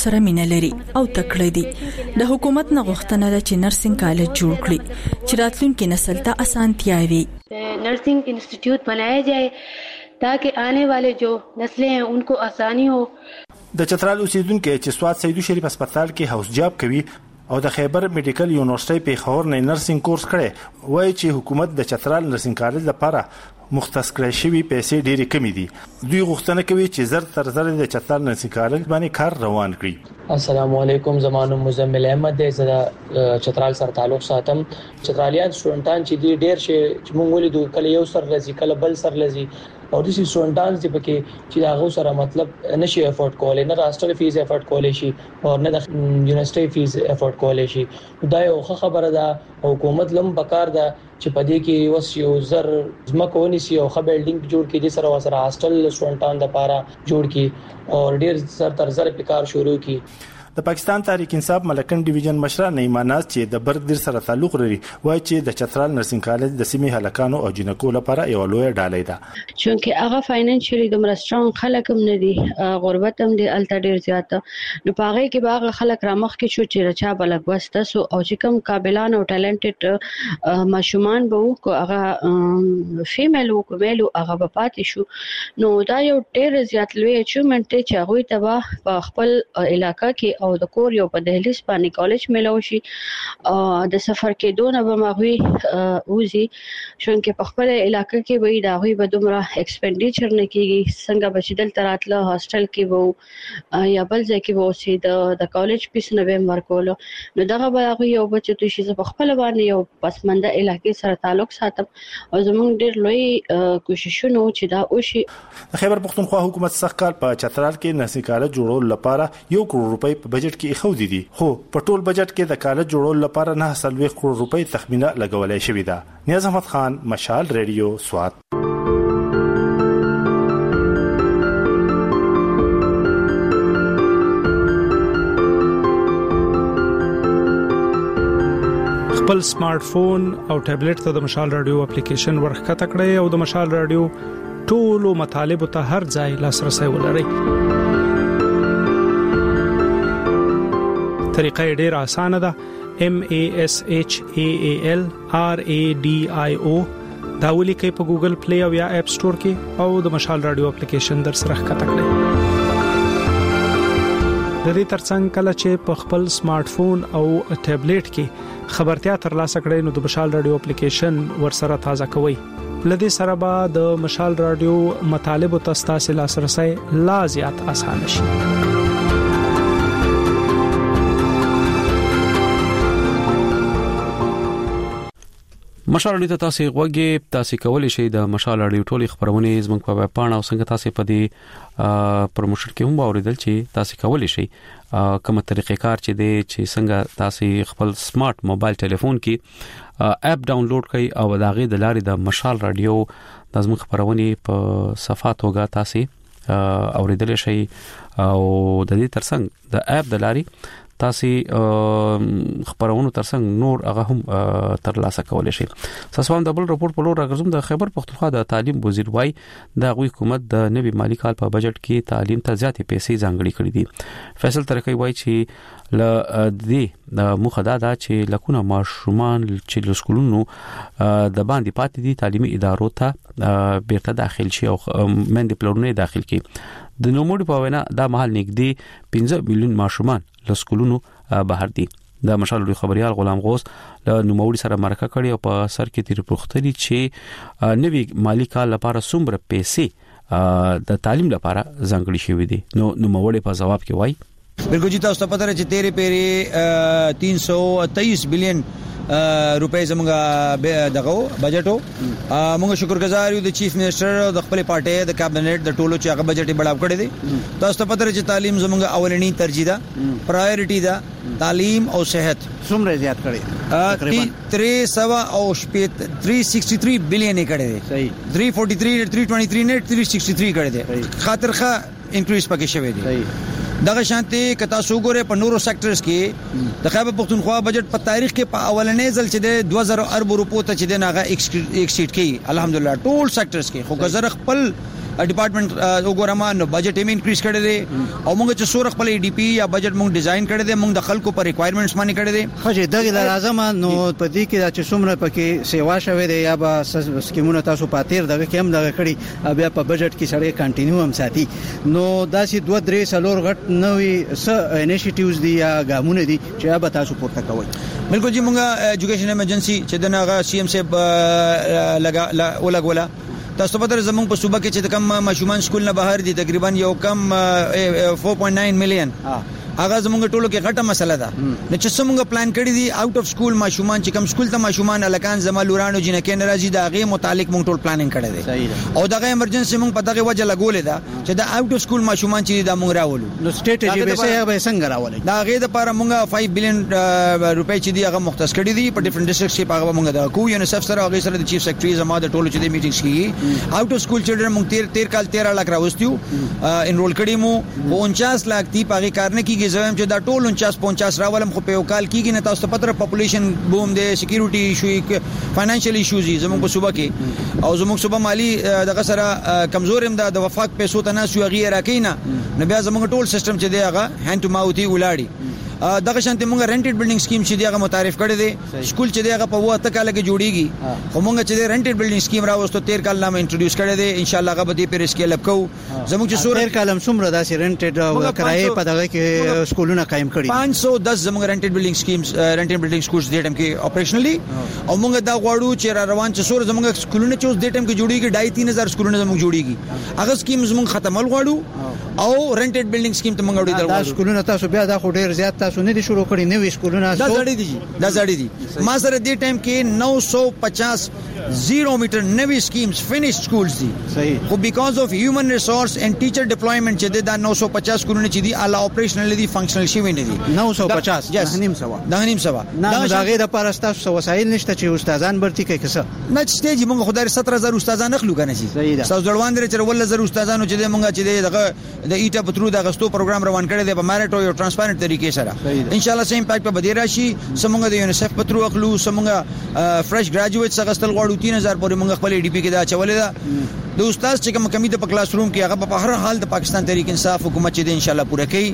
سره مینه لري او تکړه دي. د حکومت نه غوښتنه ده چې نرسنګ کالج جوړ کړي چې راتلونکي نسل ته اسانتیا وي. नर्सिंग इंस्टीट्यूट बनाया जाए ताकि आने वाले जो नस्लें हैं उनको आसानी हो. د چترال اوسیدونکو چې سواد سیدو شریف هسپتال کې هاوس جاب کوي او د خیبر میډیکل یونیورسيټي په خور نه نرسنګ کورس کړي وایي چې حکومت د چترال نرسنګ کالج لپاره مختص کړی شوی پیسې ډېری کمی دي. دوی غوښتنه کوي چې زر تر زر د چترال نرسنګ کالج باندې کار روان کړي. السلام علیکم، زمانو مزمل احمد دی، زه چترال سره تعلق ساتم. چترالیان سټوډنټان چې دی ډېر شي چې موږ ولیدو کله یو سر لذي کله بل سر لذي او د سټوډنټان چې پکې چې هغه سره مطلب نشي افورد کولای، نه راستل فیس افورد کولای شي او نه د یونیورسيټي فیس افورد کولای شي. دا یو خبره ده. حکومت لم بکار ده چې پدې کې وس یو زر زمکونی سی او خ بلډینګ جوړ کړي سره وسره هاستل سټوډنټان د پاره جوړ کړي او ډیر زر تر زر پکار شروع کړي. د پاکستان تحریک انصاف ملکن ډیویژن مشر نعیمه ناز چې د بردیر سره تعلق لري وایي چې د چترال نرسنګ کالج د سیمې هلکانو او جنکو لپاره یو لوی ډالۍ ده. چونکه هغه فاینانشلی د مرستران خلک هم نه دي، غربت هم دي، الته ډیر زیات. نو پاره کې باغ خلک رامخ کې شو چې رچا بلګ وسته سو او چې کوم قابلان او ټالنټډ ماشومان به کو هغه فیمیل او کومیل هغه په پاتې شو. نو دا یو ډیر زیات لوی اچیومنت چې هغه تبا په خپل علاقہ کې او د کور یو په دهلیز باندې کالج ملو شي د سفر کې دونه به مغوي اوزي شونکه په خپل علاقې کې وي دا غوي به دومره ایکسپنډیچر نه کیږي څنګه بچیدل تراتله هاستل کې وو یا بل ځای کې وو سي د د کالج پیس نه به ورکول. نو دغه به غوي یو بچو ته شي په خپل باندې یو پسمنده علاقې سره تعلق ساتم او زموږ ډېر لوی کوششونه چې دا وشي. خیبر پختونخوا حکومت سخت کال په چترال کې نرسنګ کالج جوړول لپاره یو کروڑ روپۍ په بجټ کې خو دي دي خو په ټول بجټ کې د کالج جوړول لپاره نه سلوي کروڑ روپۍ تخمینه لګولای شوې ده. نیاز احمد خان، مشال ریډیو، سوات. خپل سمارټ فون او ټابلیټ ته د مشال رادیو اپلیکیشن ورخته کړئ او د مشال رادیو ټولو مطالب ته هر ځای لاسرسي ولرئ. طریقه ډیر اسانه ده. M A S H A A L R A D I O دا ولیکئ په ګوګل پلی او یا اپ سٹور کې او د مشال رادیو اپلیکیشن در سره ښکته کړئ. د دې ترڅنګ کله چې په خپل سمارټ فون او ټابلیټ کې خبرتیا ترلاسه کړئ نو د مشال رادیو اپلیکیشن ورسره تازه کوئ. لدې سره به د مشال رادیو مطالب ته تاسو لاسرسي لا زیات اسانه شي. مشال اړیته تاسو غوږی تاسو کولی شئ د مشال اړیو ټولې خبرونه زموږ په پاڼه او څنګه تاسو په دې پروموشن کې هم اوریدل چې تاسو کولی شئ کومه طریقې کار چې دی چې څنګه تاسو خپل سمارټ موبایل ټلیفون کې اپ ډاونلوډ کړئ او داغه د لارې د مشال رادیو د زموږ خبرونه په صفحات وګا تاسو اوریدل شئ او د دې ترڅنګ د اپ د لارې تاسو خبرونو ترڅنګ نور هغه هم ترلاسه کولای شئ. ساسوام د بل رپورت په لور راغزم د خیبر پختونخوا د تعلیم وزیر وای د غوي حکومت د نوي مالی کال په بجټ کې تعلیم ته زیاتې پیسې ځانګړي کړې دي. فیصل ترکی وای چې ل دې د مخدا دا چې لکونه ماشومان چې له سکولونو د باندې پاتې دي تعلیمي ادارو ته بیرته داخل شي او مند پلانونه داخل کړي. د نوموړي په وینا دا مهال نږدې پنځه میلیون ماشومان له سکولونو بهر دي. د مشال لوی خبريال غلام غوث له نوموړي سره مرکه کړې او په سر کې تیر پوښتنه چې نوي مالی کال لپاره څومره پیسې د تعلیم لپاره ځانګړي شوې دي. نو نوموړي په جواب کې وایي بالکل جی تاسو ته پته راځي تیرې پیری तीन सौ तेईस بلین روپے زموږه دغه بجټو موږ شکرګزار یو د چیف منسٹر او د خپل پارټي د کابینټ د ټولو چې هغه بجټ بڑاو کړی دی. تاسو ته پته راځي تعلیم زموږه اولنی ترجیح ده، پرایورټي ده تعلیم او صحت. څومره زیات کړی تقریبا تین سو او تین سو تیسٹھ بلین کړی دی. صحیح تین سو تینتالیس تین سو تیئیس نه تین سو تیسٹھ کړی دی. خاطرخه انکریز پکې شوی دی. صحیح دغه شانتي کتا سو ګوره په نورو سېکټرز کې د خیبر پختونخوا بجټ په تاریخ کې په اولنې ځل چې د دوه زره ارب روپو ته چې د ناغه ایکسیډ کی الحمدلله ټول سېکټرز کې خو ګزر خپل ډپارټمنټ وګورما نو بجټ یې انکریز کړی دی او موږ چې سور خپل ای ډي پی یا بجټ موږ ډیزاین کړی دی موږ د خلکو پر ریکوایرمنټس باندې کړی دی خو دغه لازم نو په دې کې چې څومره پکې سیوا شوه دی یا به سکیمونه تاسو پاتیر دغه کم دغه کړی بیا په بجټ کې سړی کنټینیو هم ساتي نو داسې دوه درې سلور غټ نوې س انیشیټیوز دي یا ګامونه دي چې به تاسو پورته کوئ بالکل جی موږ ایجوکیشن ایمرجنسي چې دغه سی ایم صاحب لگا ولګولا تاسو په در زمونږ په صوبه کې چې کم ماشومان سکول نه بهر دي تقریبا یو کم four point nine میلیون هغه زمونږ ټولو کې غټه مسله ده نو چې څنګه پلان کړی دي آوټ اف سکول ماشومان چې کم سکول ته ماشومان الکان زما لورانو جنکه ناراضي دا غي متعلق مونږ ټول پلانینګ کړی دی او دغه ایمرجنسي مونږ په دغه وجه لګولې ده چې دا آوټ اف سکول ماشومان چې دا مونږ راولو نو سټریټجی به څه څنګه راولې دا غي د لپاره مونږ five billion روپۍ چې دی هغه مختص کړی دي په ډیفرنٹ ډیسټریکټس کې هغه مونږ دا کو یونیسف سره هغه سره د چیف سیکریټری زما د ټولو چې د میټینګز کیږي آوټ اف سکول چلډرن مونږ تیر تیر کال thirteen لک راوستیو انرول کړی مو forty لک دی په کار نه کیږي زم چې دا ټول forty fifty راولم خو په یو کال کېږي نه تاسو ته پتر پاپولیشن بوم دی سکیورټي ایشو فاینانشل ایشوز زموږ په صوبه کې او زموږ صوبه مالی دغه سره کمزور هم ده د وفاق پیسو ته ناس یو غیر راکینا نه بیا زموږ ټول سیستم چې دی هغه هاند ټو ماوث ولاړی دغه شانته موږ رنټډ بلډینګ سکیم چې دی هغه متعارف کړی دی سکول چې دی هغه په وخت کال کې جوړیږي خو موږ چې دی رنټډ بلډینګ سکیم راوستو thirteen کال نامه انټروډیوس کړی دی ان شاء الله هغه به دې پر اسکیل اپ کوو زموږ چې سور thirteen کال هم څومره داسې رنټډ کرایه په دغه کې سکولونه قائم کړي five hundred ten زموږ رنټډ بلډینګ سکیمز رنټډ بلډینګ سکولز دې ټیم کې اپریشنلی او موږ دا غواړو چې را روان چې سور زموږ سکولونه چې اوس دې ټیم کې جوړیږي two three هزار سکولونه زموږ جوړیږي هغه سکیمز موږ ختمول غواړو او رنټډ بلډینګ سکیم ته موږ وړي دا سکولونه تاسو بیا دا خو ډیر زیات تاسو نه دي شروع کړی نوې سکولونه دا زړې دي دا زړې دي ما سره دې ټایم کې nine fifty زیرو میټر نوې سکیمز فینیش سکولز دي صحیح خو بیکاز اف هیومن ریسورس اینڈ ټیچر ډیپلویمنٹ چې دا nine fifty سکولونه چې دي الا اپریشنل دي فنکشنل شي ویني دي nine fifty یس نیم سوا دا نیم سوا دا هغه د پرستاسو وسایل نشته چې استادان برتي کوي کسه نه چې موږ خدای seventeen هزار استادان اخلو کنه شي تاسو ځوړوان درې چې ول زر استادانو چې موږ چې دغه د ایټا پترو د غستو پروګرام روان کړی دی په میریټو یو ترانسپیرنت طریقې سره ان شاء الله سیم امپیکټ په بدی راشي سمونږ د یونیسف پترو اخلو سمونږ فرش ګریجویټس غستل غواړو three thousand پورې موږ خپل ډي پی کې دا چولې ده د استاد چې کوم کمی د کلاس روم کې هغه په هر حال د پاکستان تحریک انصاف حکومت چې ان شاء الله پوره کوي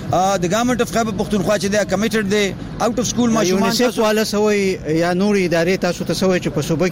د ګورنمنت اف خیبر پختونخوا چې دا کمیټډ دی آوټ اف سکول ماشومان یونیسف والا سوي یا نور ادارې تاسو ته سوي چې په صوبه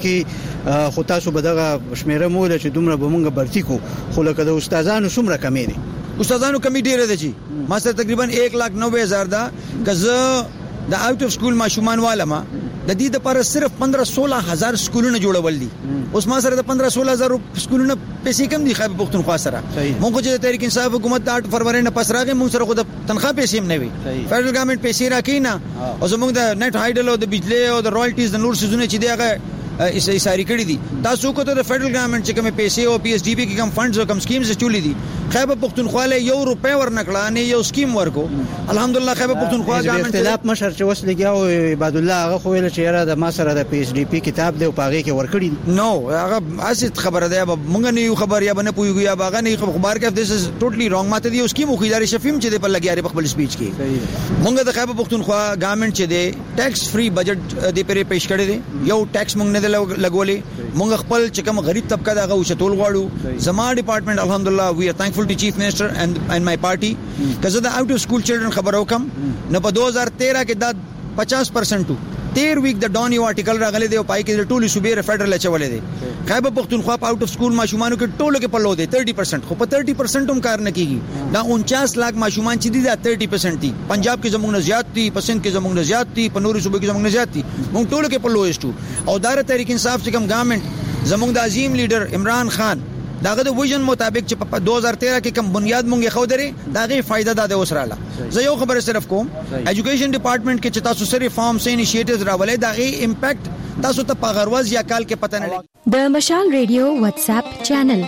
کې خو تاسو به دغه شمیره مول چې دومره به موږ برتی کو خو لکه د استادانو څومره کمی دي استادانو کمی ډیره ده چې ما سره تقریبا one lakh ninety هزار ده کزه د آوټ اف سکول ماشومان والما د دې لپاره صرف fifteen sixteen هزار سکولونه جوړول دي اوس ما سره د fifteen sixteen هزار سکولونه پیسې کم دي خیبر پختونخوا سره موږ چې د تحریک انصاف حکومت د اټ فروری نه پس راغی موږ سره خو د تنخواه پیسې هم نه وي فدرل ګورنمنت پیسې راکینا او زموږ د نت هایډل او د بجلی او د رائلټیز د نور سيزونه چې دی هغه اساری کړی دي تاسو کو ته د فدرل ګورنمنت چې کوم پیسې او پی ایس ډی پی کې کوم فندز او کوم سکیمز چولې دي خیبر پختونخوا له یو روپے ورنکړه نه یو سکیم ورکو الحمدلله خیبر پختونخوا ګورنمنت اختلاف مشر چې وس لګیا او عباد الله هغه خو ویل چې را د ما سره د پی ایس ډی پی کتاب دی او پاغه کې ورکړي نو هغه اسید خبره ده مونږ نه یو خبر یا بنه پویږي یا باغ نه خبر کې دیس از ټوټلی رانګ ماته دی اوس کی مو خیدار شفیم چې په لګیاري په خپل سپیچ کې مونږ د خیبر پختونخوا ګورنمنت چې دی ټیکس فری بجټ دی پرې پیش کړی دی یو ټیکس مونږ نه لګولې مونږ خپل چې کوم غریب طبقه دغه او شتول غواړو زما ډپارټمنٹ الحمدلله وی ار تھینکفul ټو چیف منسٹر and and my party کزه د آوټ اف سکول چلډرن خبرو کم نه په twenty thirteen کې دا fifty percent تیر ویک د ډون یو آرټیکل راغلی دی او پای کې ټولي صوبې فدرل چولې دي خیبر پختونخوا په آوټ اف سکول ماشومانو کې ټولو کې پلو دی thirty percent خو په thirty percent هم کار نه کیږي دا forty لک ماشومان چې دي دا thirty percent دي پنجاب کې زموږ نه زیات دي پسند کې زموږ نه زیات دي په نورو صوبې کې زموږ نه زیات دي موږ ټولو کې پلو استو او دار تحریک انصاف چې کوم ګورنمنت زموږ د عظیم لیډر عمران خان داغه د ویژن مطابق چې په twenty thirteen کې کوم بنیاد مونږه خو درې داغه فائدہ ده د وسراله زه یو خبره صرف کوم ایجوکیشن ډپارټمنٹ کې چې تاسو سره ریفارم سه انیشیټیوز راولې داغه امپیکټ تاسو ته په غرواز یا کال کې پته نه لګي د مشال ریډیو واتس اپ چینل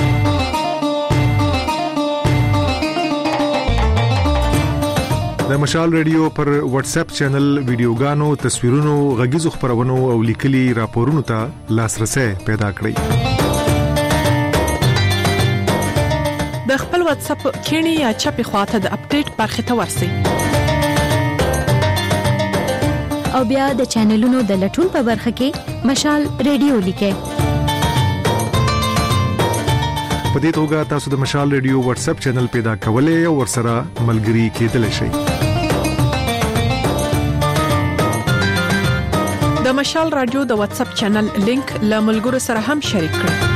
د مشال ریډیو پر واتس اپ چینل ویډیوګانو تصویرونو غږیزو خبرونو او لیکلي راپورونو ته لاسرسي پیدا کړئ د خپل واتس اپ کینی یا چپی خواته د اپډیټ برخه ته ورسی او بیا د چینلونو د لټون په برخه کې مشال ریډیو لیکه په دې توګه تاسو د مشال ریډیو واتس اپ چینل پیدا کولای او ورسره ملګري کېدلی شئ. د مشال رادیو د واتس اپ چینل لینک له ملګرو سره هم شریک کړئ.